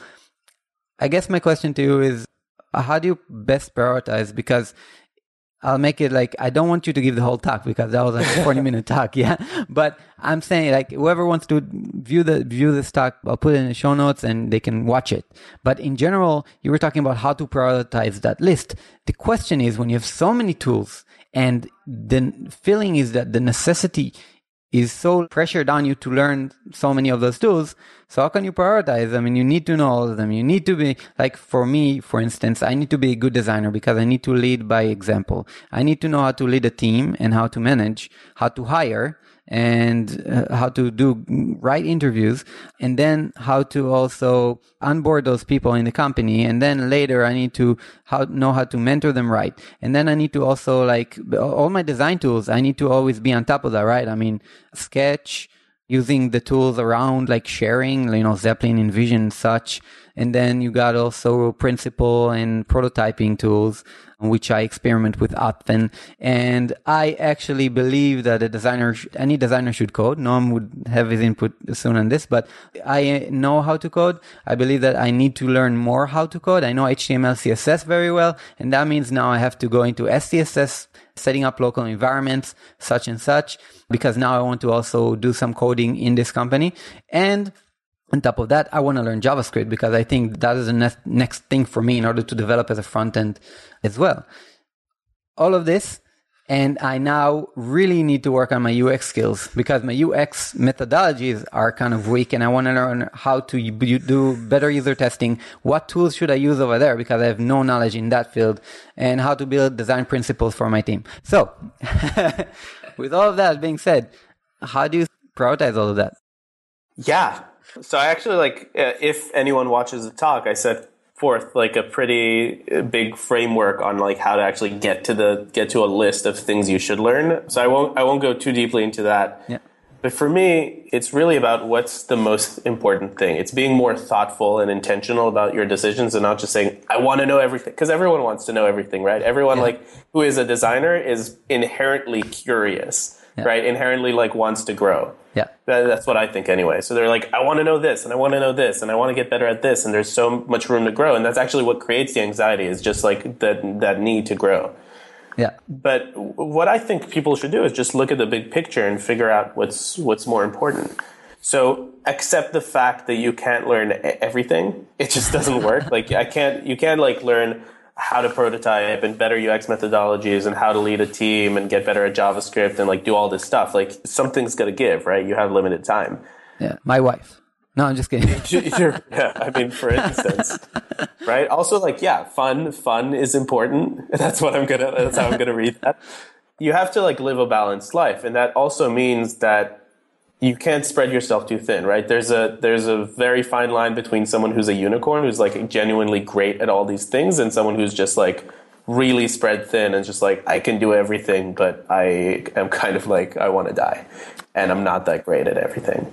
I guess my question to you is, how do you best prioritize? Because I'll make it like, I don't want you to give the whole talk because that was like a forty minute talk. Yeah. But I'm saying like whoever wants to view the, view this talk, I'll put it in the show notes and they can watch it. But in general, you were talking about how to prioritize that list. The question is when you have so many tools and the feeling is that the necessity is so pressured on you to learn so many of those tools. So how can you prioritize? I mean, you need to know all of them. You need to be like, for me, for instance, I need to be a good designer because I need to lead by example. I need to know how to lead a team and how to manage, how to hire and uh, how to do right interviews, and then how to also onboard those people in the company. And then later I need to how, know how to mentor them right. And then I need to also like all my design tools, I need to always be on top of that, right? I mean, Sketch, using the tools around, like sharing, you know, Zeppelin, InVision, such. And then you got also Principle and prototyping tools, which I experiment with often. And I actually believe that a designer, sh- any designer should code. Noam would have his input soon on this, but I know how to code. I believe that I need to learn more how to code. I know H T M L, C S S very well. And that means now I have to go into S C S S, setting up local environments, such and such, because now I want to also do some coding in this company. And on top of that, I want to learn JavaScript because I think that is the next, next thing for me in order to develop as a front end as well. All of this, and I now really need to work on my U X skills because my U X methodologies are kind of weak, and I want to learn how to do better user testing. What tools should I use over there because I have no knowledge in that field, and how to build design principles for my team. So, with all of that being said, how do you prioritize all of that? Yeah. So I actually, like, uh, if anyone watches the talk, I set forth like a pretty big framework on like how to actually get to the get to a list of things you should learn. So I won't I won't go too deeply into that. Yeah. But for me, it's really about what's the most important thing. It's being more thoughtful and intentional about your decisions and not just saying, I want to know everything. Because everyone wants to know everything, right? Everyone yeah. like who is a designer is inherently curious, yeah. right? Inherently like wants to grow. Yeah. That, that's what I think anyway. So they're like, I want to know this and I want to know this and I want to get better at this. And there's so much room to grow. And that's actually what creates the anxiety, is just like that, that need to grow. Yeah. But what I think people should do is just look at the big picture and figure out what's what's more important. So accept the fact that you can't learn everything. It just doesn't work. Like I can't, you can't like learn how to prototype and better U X methodologies and how to lead a team and get better at JavaScript and like do all this stuff. Like something's got to give, right? You have limited time. Yeah. My wife. No, I'm just kidding. Yeah. I mean, for instance, right? Also like, yeah, fun, fun is important. That's what I'm going to, that's how I'm going to read that. You have to like live a balanced life. And that also means that you can't spread yourself too thin, right? There's a there's a very fine line between someone who's a unicorn, who's like genuinely great at all these things, and someone who's just like really spread thin and just like, I can do everything, but I am kind of like, I want to die, and I'm not that great at everything.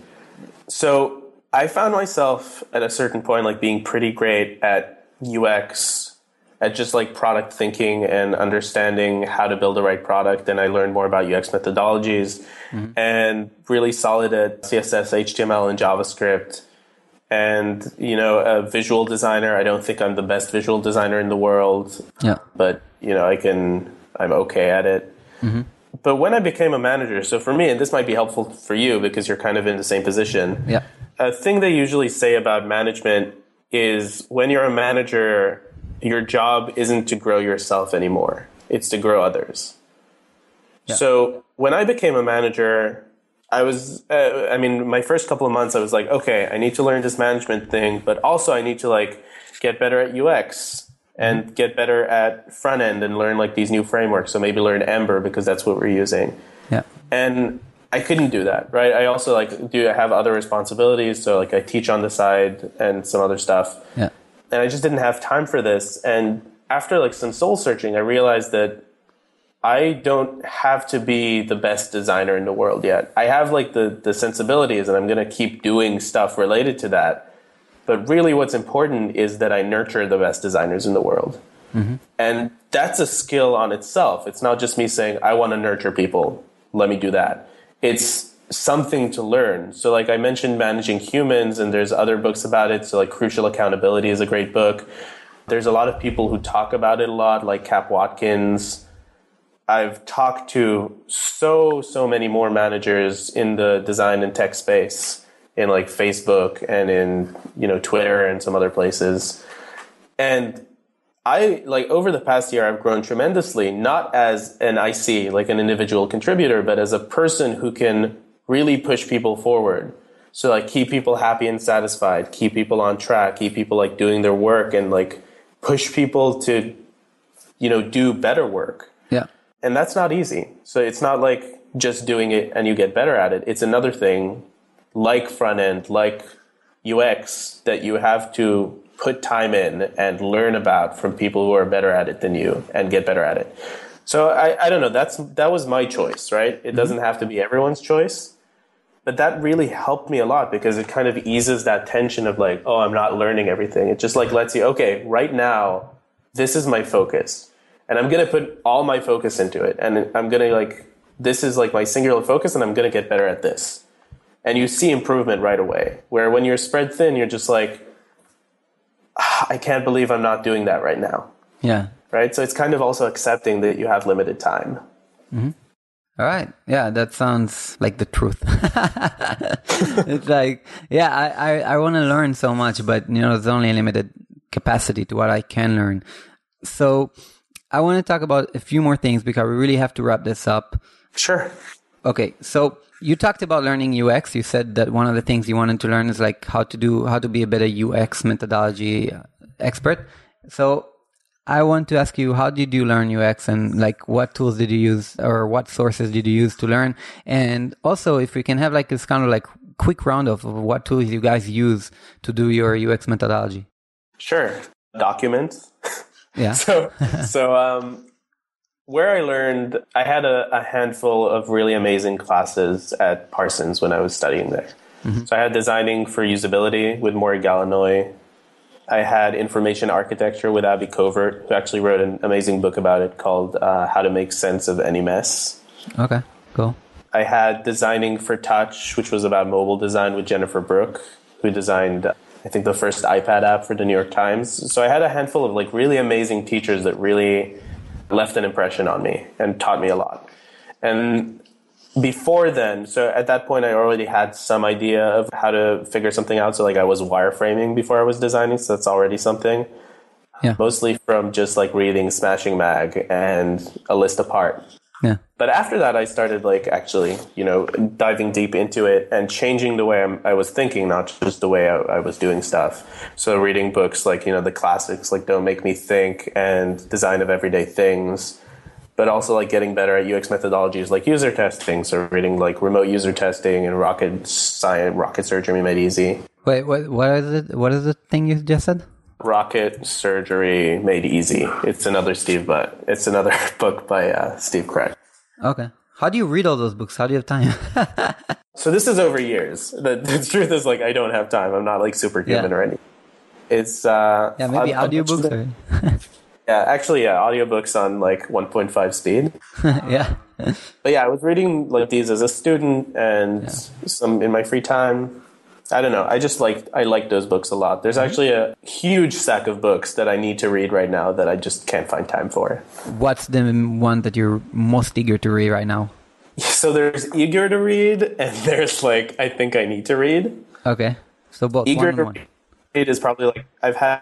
So I found myself at a certain point like being pretty great at U X, at just like product thinking and understanding how to build the right product. And I learned more about U X methodologies mm-hmm. and really solid at C S S, H T M L, and JavaScript. And, you know, a visual designer, I don't think I'm the best visual designer in the world, yeah. but, you know, I can, I'm okay at it. Mm-hmm. But when I became a manager, so for me, and this might be helpful for you because you're kind of in the same position. Yeah. A thing they usually say about management is when you're a manager, your job isn't to grow yourself anymore. It's to grow others. Yeah. So when I became a manager, I was, uh, I mean, my first couple of months, I was like, okay, I need to learn this management thing, but also I need to like get better at U X and get better at front end and learn like these new frameworks. So maybe learn Ember because that's what we're using. Yeah. And I couldn't do that, right? I also like do have other responsibilities. So like I teach on the side and some other stuff. Yeah. And I just didn't have time for this. And after like some soul searching, I realized that I don't have to be the best designer in the world yet. I have like the, the sensibilities and I'm going to keep doing stuff related to that. But really what's important is that I nurture the best designers in the world. Mm-hmm. And that's a skill on itself. It's not just me saying, I want to nurture people. Let me do that. It's something to learn. So like I mentioned Managing Humans, and there's other books about it. So like Crucial Accountability is a great book. There's a lot of people who talk about it a lot, like Cap Watkins. I've talked to so, so many more managers in the design and tech space, in like Facebook and in, you know, Twitter and some other places. And I, like, over the past year, I've grown tremendously, not as an I C, like an individual contributor, but as a person who can really push people forward. So like keep people happy and satisfied, keep people on track, keep people like doing their work, and like push people to, you know, do better work. Yeah. And that's not easy. So it's not like just doing it and you get better at it. It's another thing like front end, like U X, that you have to put time in and learn about from people who are better at it than you and get better at it. So I, I don't know, that's that was my choice, right? It mm-hmm. doesn't have to be everyone's choice. But that really helped me a lot because it kind of eases that tension of like, oh, I'm not learning everything. It just like lets you, okay, right now, this is my focus. And I'm going to put all my focus into it. And I'm going to like, this is like my singular focus and I'm going to get better at this. And you see improvement right away. Where when you're spread thin, you're just like, ah, I can't believe I'm not doing that right now. Yeah. Right? So it's kind of also accepting that you have limited time. Mm-hmm. All right. Yeah, that sounds like the truth. It's like, yeah, I, I, I want to learn so much, but, you know, there's only a limited capacity to what I can learn. So I want to talk about a few more things because we really have to wrap this up. Sure. Okay. So you talked about learning U X. You said that one of the things you wanted to learn is like how to do, how to be a better U X methodology expert. So I want to ask you, how did you learn U X and like what tools did you use or what sources did you use to learn? And also if we can have like this kind of like quick roundup of what tools you guys use to do your U X methodology. Sure. Documents. Yeah. so, so, um, where I learned, I had a, a handful of really amazing classes at Parsons when I was studying there. Mm-hmm. So I had designing for usability with Maury Galanoy. I had information architecture with Abby Covert, who actually wrote an amazing book about it called uh, How to Make Sense of Any Mess. Okay, cool. I had designing for touch, which was about mobile design with Jennifer Brooke, who designed, I think, the first iPad app for the New York Times. So I had a handful of like really amazing teachers that really left an impression on me and taught me a lot. And before then, so at that point, I already had some idea of how to figure something out. So like I was wireframing before I was designing, so that's already something. Yeah. Mostly from just like reading Smashing Mag and A List Apart. Yeah. But after that, I started like actually, you know, diving deep into it and changing the way I'm, I was thinking, not just the way I, I was doing stuff. So reading books like, you know, the classics like Don't Make Me Think and Design of Everyday Things. But also like getting better at U X methodologies like user testing. So reading like remote user testing and rocket science, rocket surgery made easy. Wait, what? What is it? What is the thing you just said? Rocket Surgery Made Easy. It's another Steve, but it's another book by uh, Steve Craig. Okay. How do you read all those books? How do you have time? So this is over years. The, the truth is like I don't have time. I'm not like superhuman yeah. or anything. It's uh, yeah, maybe I'll, audiobooks. I'll or... Yeah, actually, yeah, audiobooks on like one point five speed. Yeah. But yeah, I was reading like these as a student and yeah. some in my free time. I don't know. I just like I like those books a lot. There's actually a huge stack of books that I need to read right now that I just can't find time for. What's the one that you're most eager to read right now? So there's eager to read and there's like I think I need to read. Okay. So both eager one to one. read is probably like I've had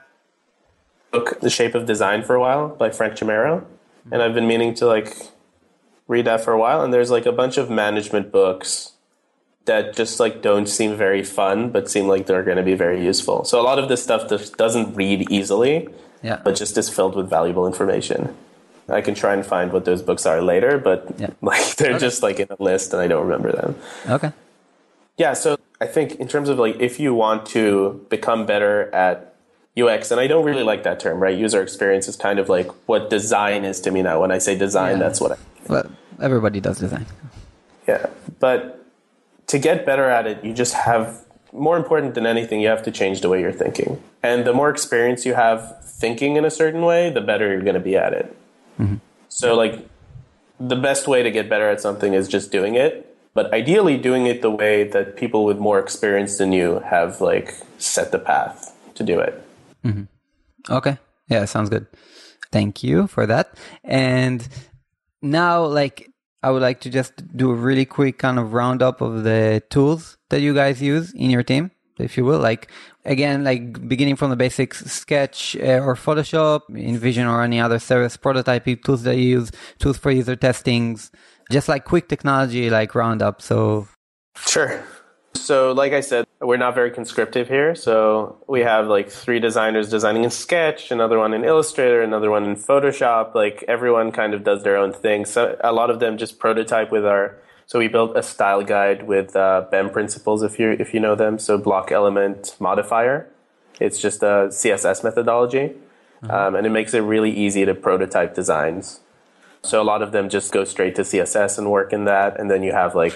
book The Shape of Design for a while by Frank Chimero, and I've been meaning to like read that for a while. And there's like a bunch of management books that just like don't seem very fun but seem like they're going to be very useful. So a lot of this stuff just doesn't read easily, yeah, but just is filled with valuable information. I can try and find what those books are later, but yeah. like they're okay. just like in a list and I don't remember them. Okay. Yeah, so I think in terms of like if you want to become better at U X, and I don't really like that term, right? User experience is kind of like what design is to me now. When I say design, yeah. that's what I Well, everybody does design. Yeah, but to get better at it, you just have, more important than anything, you have to change the way you're thinking. And the more experience you have thinking in a certain way, the better you're going to be at it. Mm-hmm. So like the best way to get better at something is just doing it. But ideally doing it the way that people with more experience than you have like set the path to do it. Mm-hmm. Okay. Yeah, sounds good. Thank you for that. And now, like, I would like to just do a really quick kind of roundup of the tools that you guys use in your team, if you will. Like, again, like beginning from the basics, Sketch uh, or Photoshop, InVision or any other service, prototyping tools that you use, tools for user testings, just like quick technology, like roundup. So, sure. So like I said, we're not very conscriptive here. So we have like three designers designing in Sketch, another one in Illustrator, another one in Photoshop. Like everyone kind of does their own thing. So a lot of them just prototype with our, so we built a style guide with uh, B E M principles, if you if you know them. So block element modifier. It's just a C S S methodology. Mm-hmm. Um, and it makes it really easy to prototype designs. So a lot of them just go straight to C S S and work in that. And then you have like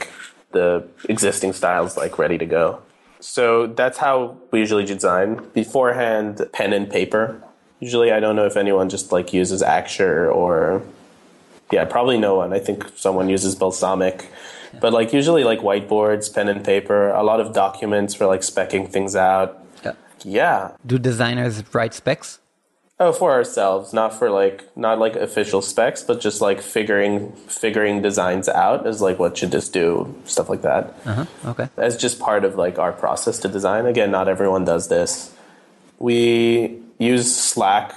the existing styles like ready to go. So that's how we usually design. Beforehand, pen and paper. Usually, I don't know if anyone just like uses Axure or, yeah, probably no one. I think someone uses Balsamic. Yeah. But like usually like whiteboards, pen and paper, a lot of documents for like speccing things out. Yeah. Yeah. Do designers write specs? Oh, for ourselves, not for like not like official specs, but just like figuring figuring designs out as like what should this do, stuff like that. Uh-huh. Okay. As just part of like our process to design. Again, not everyone does this. We use Slack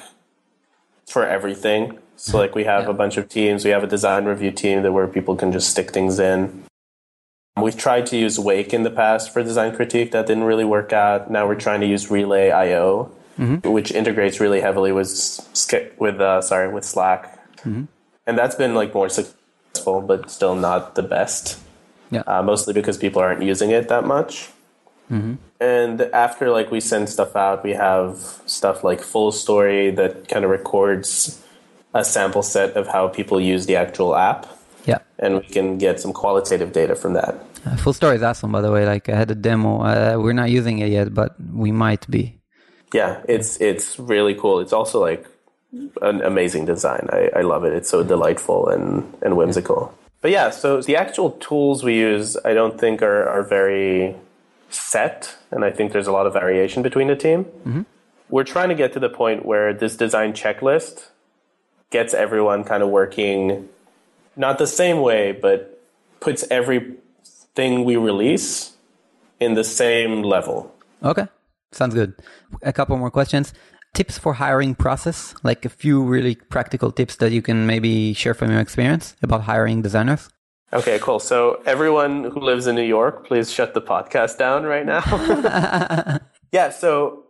for everything. So like we have yeah. a bunch of teams. We have a design review team that where people can just stick things in. We've tried to use Wake in the past for design critique. That didn't really work out. Now we're trying to use Relay dot I O. Mm-hmm. Which integrates really heavily with with uh, sorry with Slack, mm-hmm. and that's been like more successful, but still not the best. Yeah, uh, mostly because people aren't using it that much. Mm-hmm. And after like we send stuff out, we have stuff like Full Story that kind of records a sample set of how people use the actual app. Yeah, and we can get some qualitative data from that. Uh, Full Story is awesome, by the way. Like I had a demo. Uh, we're not using it yet, but we might be. Yeah, it's it's really cool. It's also like an amazing design. I, I love it. It's so delightful and, and whimsical. But yeah, so the actual tools we use, I don't think are, are very set. And I think there's a lot of variation between the team. Mm-hmm. We're trying to get to the point where this design checklist gets everyone kind of working, not the same way, but puts everything we release in the same level. Okay. Sounds good. A couple more questions. Tips for hiring process, like a few really practical tips that you can maybe share from your experience about hiring designers. Okay, cool. So everyone who lives in New York, please shut the podcast down right now. Yeah, so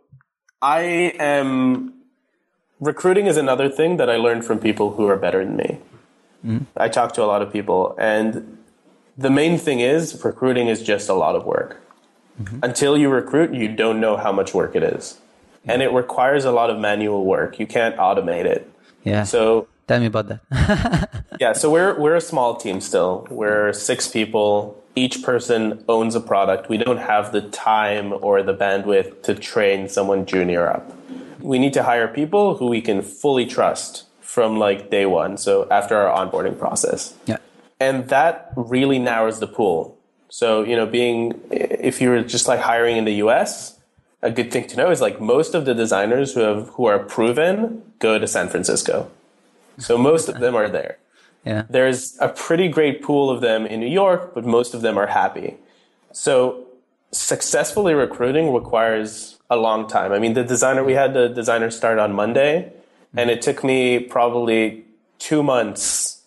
I am... Recruiting is another thing that I learned from people who are better than me. Mm-hmm. I talk to a lot of people, and the main thing is recruiting is just a lot of work. Mm-hmm. Until you recruit, you don't know how much work it is. Mm-hmm. And it requires a lot of manual work. You can't automate it. Yeah. So tell me about that. Yeah, so we're we're a small team still. We're six people. Each person owns a product. We don't have the time or the bandwidth to train someone junior up. We need to hire people who we can fully trust from like day one. So after our onboarding process. Yeah. And that really narrows the pool. So, you know, being, if you're just like hiring in the U S, a good thing to know is like most of the designers who have, who are proven go to San Francisco. So most of them are there. Yeah. There's a pretty great pool of them in New York, but most of them are happy. So successfully recruiting requires a long time. I mean, the designer, we had the designer start on Monday, and it took me probably two months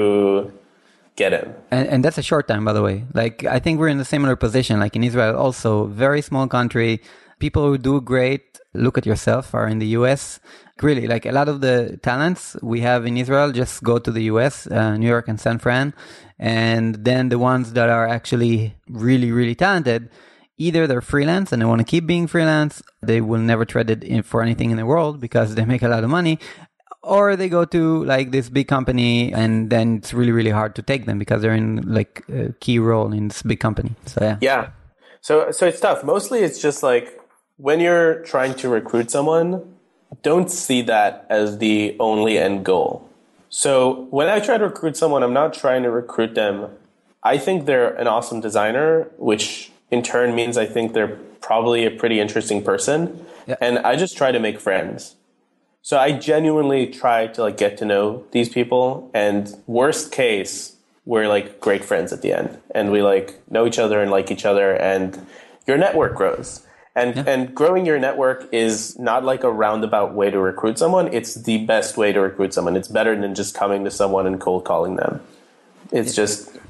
to get him. And, and that's a short time, by the way. Like, I think we're in a similar position, like in Israel also, very small country. People who do great, look at yourself, are in the U S. Really, like a lot of the talents we have in Israel just go to the U S, uh, New York and San Fran. And then the ones that are actually really, really talented, either they're freelance and they want to keep being freelance. They will never trade it in for anything in the world because they make a lot of money. Or they go to like this big company and then it's really, really hard to take them because they're in like a key role in this big company. So yeah. Yeah. So, so it's tough. Mostly it's just like when you're trying to recruit someone, don't see that as the only end goal. So when I try to recruit someone, I'm not trying to recruit them. I think they're an awesome designer, which in turn means I think they're probably a pretty interesting person. Yeah. And I just try to make friends. So I genuinely try to like get to know these people, and worst case, we're like great friends at the end, and we like know each other and like each other, and your network grows. And yeah. and growing your network is not like a roundabout way to recruit someone. It's the best way to recruit someone. It's better than just coming to someone and cold calling them. It's yeah. just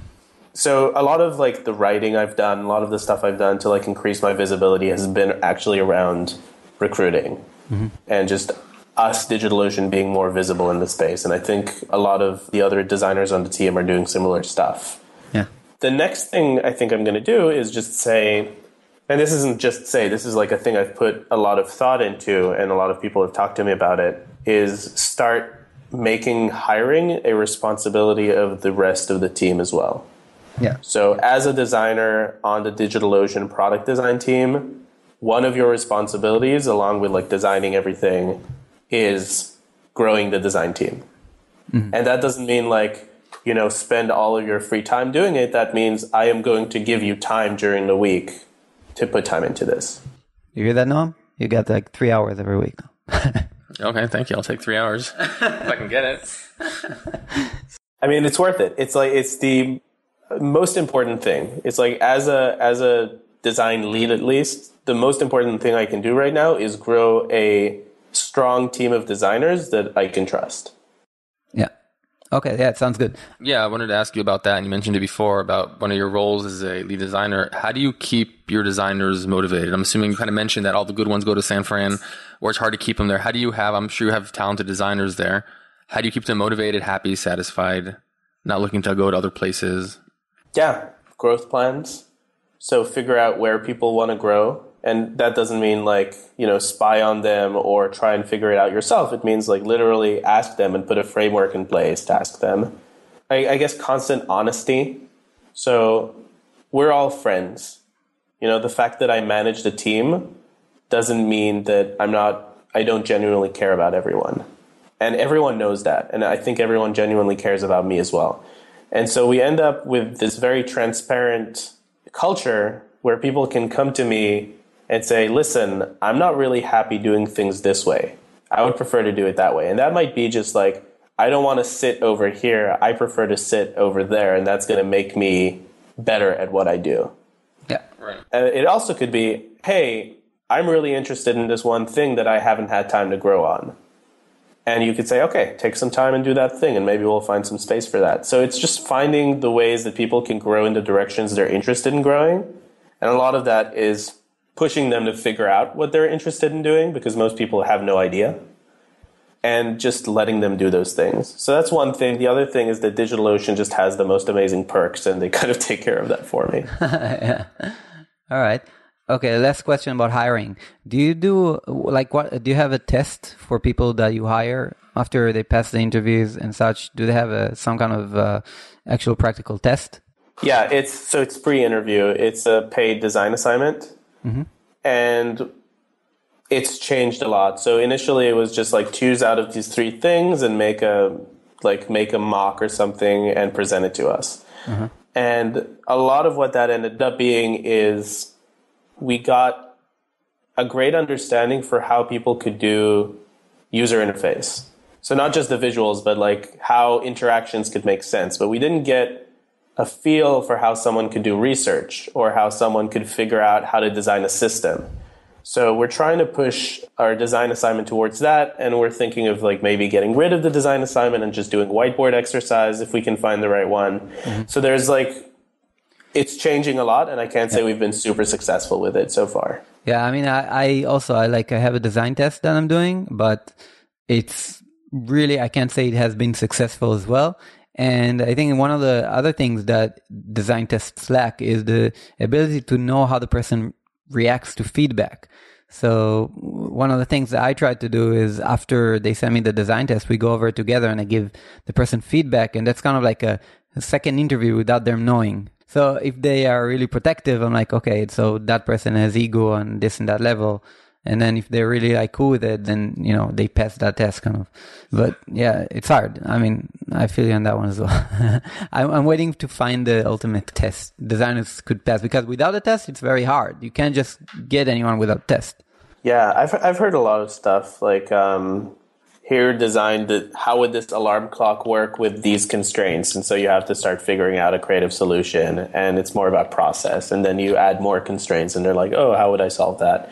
so a lot of like the writing I've done, a lot of the stuff I've done to like increase my visibility has been actually around recruiting mm-hmm. and just us, DigitalOcean, being more visible in the space. And I think a lot of the other designers on the team are doing similar stuff. Yeah. The next thing I think I'm going to do is just say, and this isn't just say, this is like a thing I've put a lot of thought into, and a lot of people have talked to me about it, is start making hiring a responsibility of the rest of the team as well. Yeah. So as a designer on the DigitalOcean product design team, one of your responsibilities, along with like designing everything, is growing the design team. Mm-hmm. And that doesn't mean like, you know, spend all of your free time doing it. That means I am going to give you time during the week to put time into this. You hear that, Noam? You got like three hours every week. Okay, thank you. I'll take three hours if I can get it. I mean, it's worth it. It's like, it's the most important thing. It's like as a, as a design lead, at least, the most important thing I can do right now is grow a strong team of designers that I can trust. Yeah. Okay, yeah, it sounds good. Yeah, I wanted to ask you about that. And you mentioned it before about one of your roles as a lead designer. How do you keep your designers motivated? I'm assuming you kind of mentioned that all the good ones go to San Fran, or it's hard to keep them there. How do you have, I'm sure you have talented designers there. How do you keep them motivated, happy, satisfied, not looking to go to other places? Yeah, growth plans. So figure out where people want to grow. And that doesn't mean like, you know, spy on them or try and figure it out yourself. It means like literally ask them and put a framework in place to ask them. I, I guess constant honesty. So we're all friends. You know, the fact that I manage the team doesn't mean that I'm not, I don't genuinely care about everyone. And everyone knows that. And I think everyone genuinely cares about me as well. And so we end up with this very transparent culture where people can come to me and say, listen, I'm not really happy doing things this way. I would prefer to do it that way. And that might be just like, I don't want to sit over here. I prefer to sit over there. And that's going to make me better at what I do. Yeah. Right. Uh, it also could be, hey, I'm really interested in this one thing that I haven't had time to grow on. And you could say, okay, take some time and do that thing, and maybe we'll find some space for that. So it's just finding the ways that people can grow in the directions they're interested in growing. And a lot of that is pushing them to figure out what they're interested in doing, because most people have no idea, and just letting them do those things. So that's one thing. The other thing is that DigitalOcean just has the most amazing perks, and they kind of take care of that for me. Yeah. All right. Okay, last question about hiring. Do you do, like, what, do you have a test for people that you hire after they pass the interviews and such? Do they have a, some kind of uh, actual practical test? Yeah, it's so it's pre-interview. It's a paid design assignment. Mm-hmm. And it's changed a lot. So initially it was just like choose out of these three things and make a like make a mock or something and present it to us. Mm-hmm. And a lot of what that ended up being is we got a great understanding for how people could do user interface. So not just the visuals, but like how interactions could make sense. But we didn't get a feel for how someone could do research or how someone could figure out how to design a system. So we're trying to push our design assignment towards that, and we're thinking of like maybe getting rid of the design assignment and just doing whiteboard exercise if we can find the right one. Mm-hmm. So there's like, it's changing a lot, and I can't say yeah. we've been super successful with it so far. Yeah, I mean, I, I also, I like, I have a design test that I'm doing, but it's really, I can't say it has been successful as well. And I think one of the other things that design tests lack is the ability to know how the person reacts to feedback. So one of the things that I try to do is after they send me the design test, we go over it together and I give the person feedback. And that's kind of like a, a second interview without them knowing. So if they are really protective, I'm like, okay, so that person has ego on this and that level. And then if they're really like cool with it, then, you know, they pass that test kind of. But yeah, it's hard. I mean, I feel you on that one as well. I'm, I'm waiting to find the ultimate test designers could pass, because without a test, it's very hard. You can't just get anyone without a test. Yeah, I've I've heard a lot of stuff like um, here designed that how would this alarm clock work with these constraints, and so you have to start figuring out a creative solution, and it's more about process, and then you add more constraints, and they're like, oh, how would I solve that?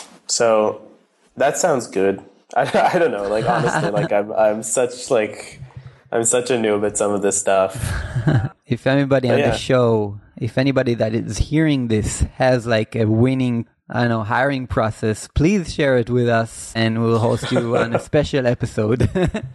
So that sounds good. I, I don't know, like honestly, like I'm I'm such like I'm such a noob at some of this stuff. If anybody but on yeah. the show, if anybody that is hearing this has like a winning, I don't know, hiring process, please share it with us and we'll host you on a special episode.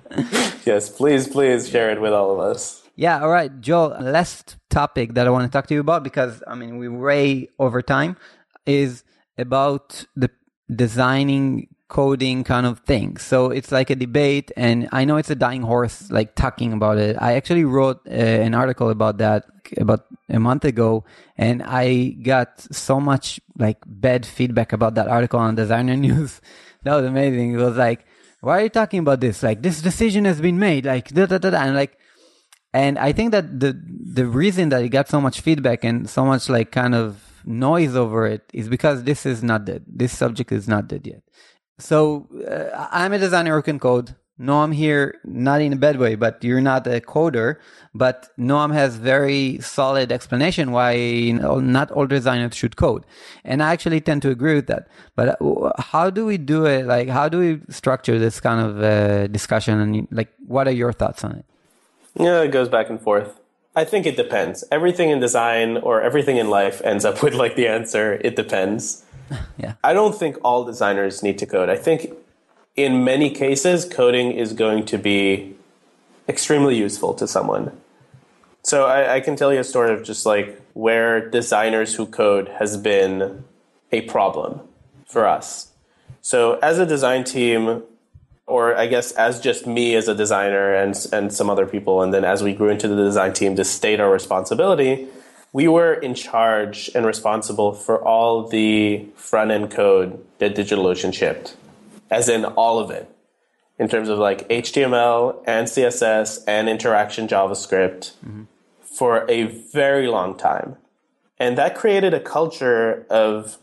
Yes, please, please share it with all of us. Yeah, all right, Joel, last topic that I want to talk to you about, because I mean, we're way over time, is about the designing coding kind of thing. So it's like a debate, and I know it's a dying horse, like talking about it. I actually wrote uh, an article about that about a month ago, and I got so much like bad feedback about that article on Designer News. That was amazing. It was like, why are you talking about this? Like, this decision has been made. Like, da da da da. And like, and I think that the the reason that it got so much feedback and so much like kind of noise over it is because this is not dead. This subject is not dead yet. So uh, I'm a designer who can code. Noam here, not in a bad way, but you're not a coder. But Noam has very solid explanation why you know, not all designers should code. And I actually tend to agree with that. But how do we do it? Like, how do we structure this kind of uh, discussion? And like, what are your thoughts on it? Yeah, it goes back and forth. I think it depends. Everything in design or everything in life ends up with like the answer, it depends. Yeah. I don't think all designers need to code. I think in many cases, coding is going to be extremely useful to someone. So I, I can tell you a story of just like where designers who code has been a problem for us. So as a design team, or I guess as just me as a designer and, and some other people, and then as we grew into the design team to state our responsibility, we were in charge and responsible for all the front-end code that DigitalOcean shipped. As in all of it, in terms of like H T M L and C S S and interaction JavaScript mm-hmm. for a very long time. And that created a culture of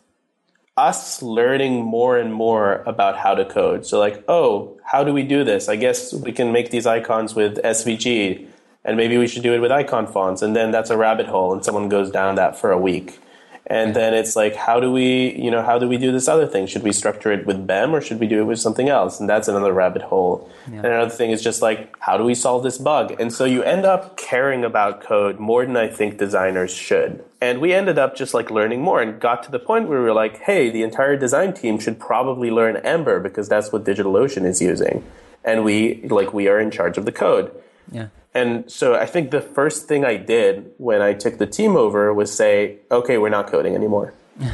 us learning more and more about how to code. So like, oh, how do we do this? I guess we can make these icons with S V G, and maybe we should do it with icon fonts. And then that's a rabbit hole, and someone goes down that for a week. And then it's like, how do we, you know, how do we do this other thing? Should we structure it with B E M or should we do it with something else? And that's another rabbit hole. Yeah. And another thing is just like, how do we solve this bug? And so you end up caring about code more than I think designers should. And we ended up just like learning more and got to the point where we were like, hey, the entire design team should probably learn Ember because that's what DigitalOcean is using. And we, like, we are in charge of the code. Yeah. And so I think the first thing I did when I took the team over was say, okay, we're not coding anymore.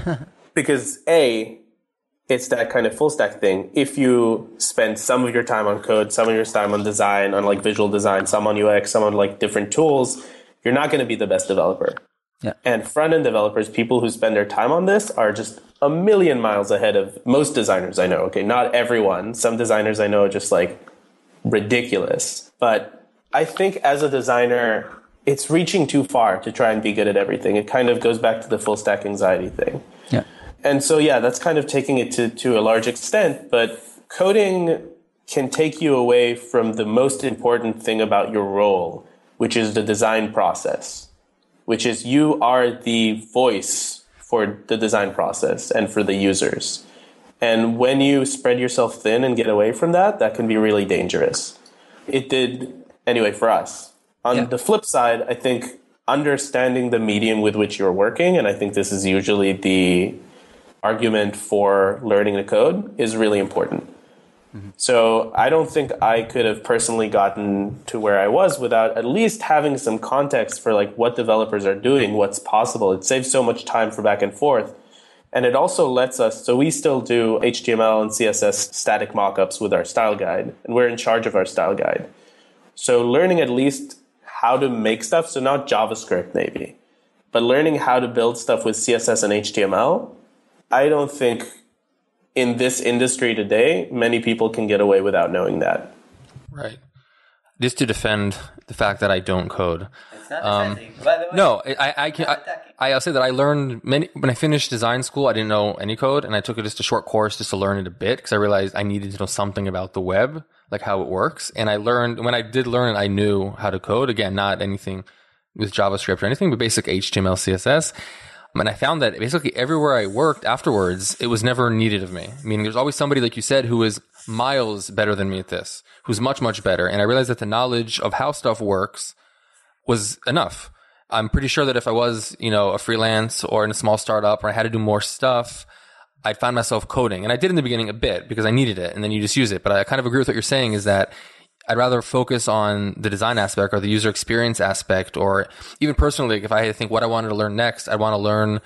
Because A, it's that kind of full stack thing. If you spend some of your time on code, some of your time on design, on like visual design, some on U X, some on like different tools, you're not going to be the best developer. Yeah. And front-end developers, people who spend their time on this, are just a million miles ahead of most designers I know. Okay, not everyone. Some designers I know are just like ridiculous. But I think as a designer, it's reaching too far to try and be good at everything. It kind of goes back to the full stack anxiety thing. Yeah. And so, yeah, that's kind of taking it to, to a large extent. But coding can take you away from the most important thing about your role, which is the design process, which is you are the voice for the design process and for the users. And when you spread yourself thin and get away from that, that can be really dangerous. It did... Anyway, for us. On yeah. the flip side, I think understanding the medium with which you're working, and I think this is usually the argument for learning to code, is really important. Mm-hmm. So I don't think I could have personally gotten to where I was without at least having some context for like what developers are doing, what's possible. It saves so much time for back and forth. And it also lets us, so we still do H T M L and C S S static mockups with our style guide, and we're in charge of our style guide. So learning at least how to make stuff, so not JavaScript maybe, but learning how to build stuff with C S S and H T M L, I don't think in this industry today, many people can get away without knowing that. Right. Just to defend the fact that I don't code. It's not um, defending. By the way, no, I, I can. I, I'll say that I learned many when I finished design school. I didn't know any code, and I took just a short course just to learn it a bit because I realized I needed to know something about the web, like how it works. And I learned when I did learn it, I knew how to code. Again, not anything with JavaScript or anything, but basic H T M L, C S S. And I found that basically everywhere I worked afterwards, it was never needed of me. Meaning there's always somebody, like you said, who is miles better than me at this, who's much, much better. And I realized that the knowledge of how stuff works was enough. I'm pretty sure that if I was, you know, a freelance or in a small startup or I had to do more stuff, I'd find myself coding. And I did in the beginning a bit because I needed it and then you just use it. But I kind of agree with what you're saying is that I'd rather focus on the design aspect or the user experience aspect, or even personally, like if I had to think what I wanted to learn next, I'd want to learn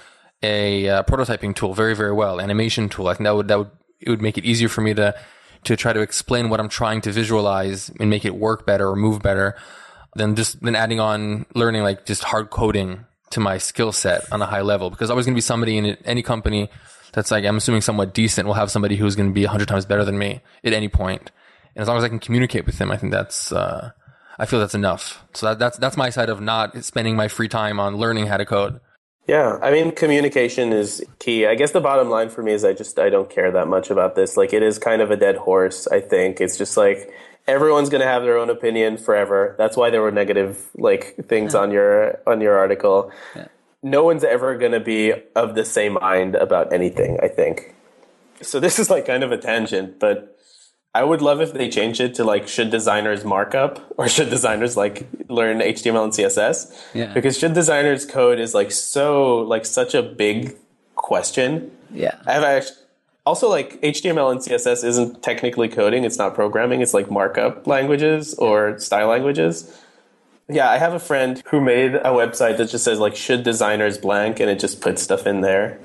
a uh, prototyping tool very, very well, animation tool. I think that would, that would, it would make it easier for me to, to try to explain what I'm trying to visualize and make it work better or move better than just, than adding on learning like just hard coding to my skill set on a high level, because always going to be somebody in any company that's like, I'm assuming somewhat decent, will have somebody who's going to be a hundred times better than me at any point. And as long as I can communicate with them, I think that's, uh, I feel that's enough. So that, that's, that's my side of not spending my free time on learning how to code. Yeah, I mean, communication is key. I guess the bottom line for me is I just, I don't care that much about this. Like, it is kind of a dead horse, I think. It's just like, everyone's going to have their own opinion forever. That's why there were negative, like, things yeah. on your, on your article. Yeah. No one's ever going to be of the same mind about anything, I think. So this is like kind of a tangent, but I would love if they changed it to like, should designers markup or should designers like learn H T M L and C S S? Yeah. Because should designers code is like so like such a big question. Yeah. I've actually also like H T M L and C S S isn't technically coding. It's not programming. It's like markup languages or style languages. Yeah, I have a friend who made a website that just says like, should designers blank, and it just puts stuff in there.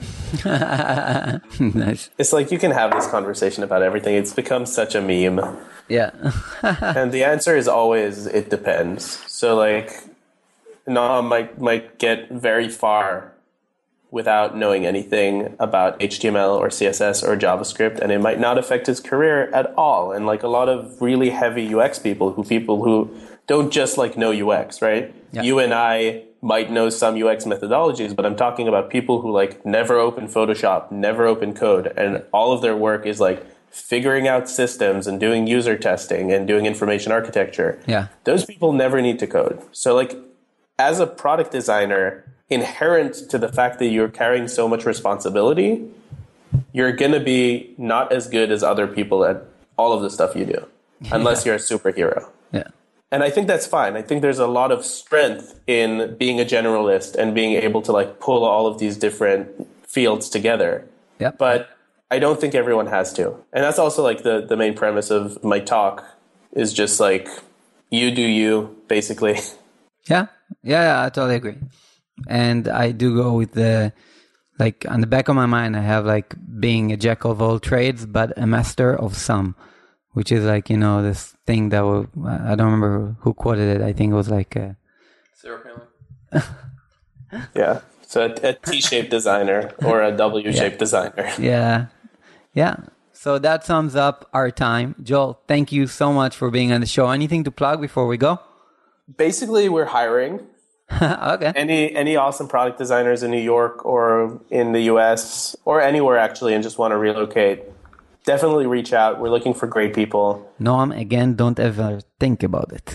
Nice. It's like, you can have this conversation about everything. It's become such a meme. Yeah. And the answer is always, it depends. So like, Noam might, might get very far without knowing anything about H T M L or C S S or JavaScript, and it might not affect his career at all. And like a lot of really heavy U X people who people who don't just like know U X, right? Yeah. You and I might know some U X methodologies, but I'm talking about people who like never open Photoshop, never open code, and all of their work is like figuring out systems and doing user testing and doing information architecture. Yeah. Those people never need to code. So like, as a product designer, inherent to the fact that you're carrying so much responsibility, you're going to be not as good as other people at all of the stuff you do, unless yeah. you're a superhero. Yeah. And I think that's fine. I think there's a lot of strength in being a generalist and being able to like pull all of these different fields together. Yep. But I don't think everyone has to. And that's also like the, the main premise of my talk is just like, you do you, basically. Yeah. Yeah, yeah, I totally agree. And I do go with the, like on the back of my mind, I have like being a jack of all trades, but a master of some. Which is like, you know, this thing that will, I don't remember who quoted it. I think it was like a... Sarah Palin. Yeah. So a, a T-shaped designer or a W-shaped yeah. designer. Yeah. Yeah. So that sums up our time. Joel, thank you so much for being on the show. Anything to plug before we go? Basically, we're hiring. Okay. Any any awesome product designers in New York or in the U S or anywhere actually and just want to relocate, definitely reach out. We're looking for great people. Noam, again, don't ever think about it.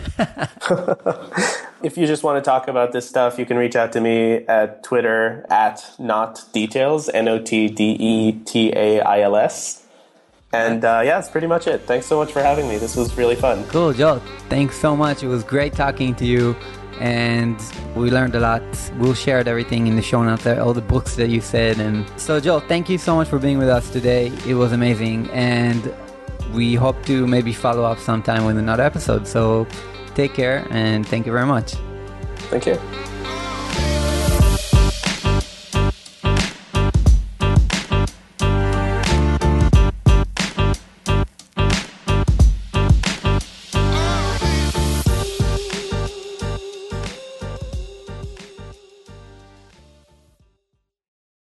If you just want to talk about this stuff, you can reach out to me at Twitter at notdetails, N O T D E T A I L S. And uh, yeah, that's pretty much it. Thanks so much for having me. This was really fun. Cool, Joel. Thanks so much. It was great talking to you. And we learned a lot. We'll share everything in the show notes, all the books that you said. And so, Joel, thank you so much for being with us today. It was amazing. And we hope to maybe follow up sometime with another episode. So take care and thank you very much. Thank you.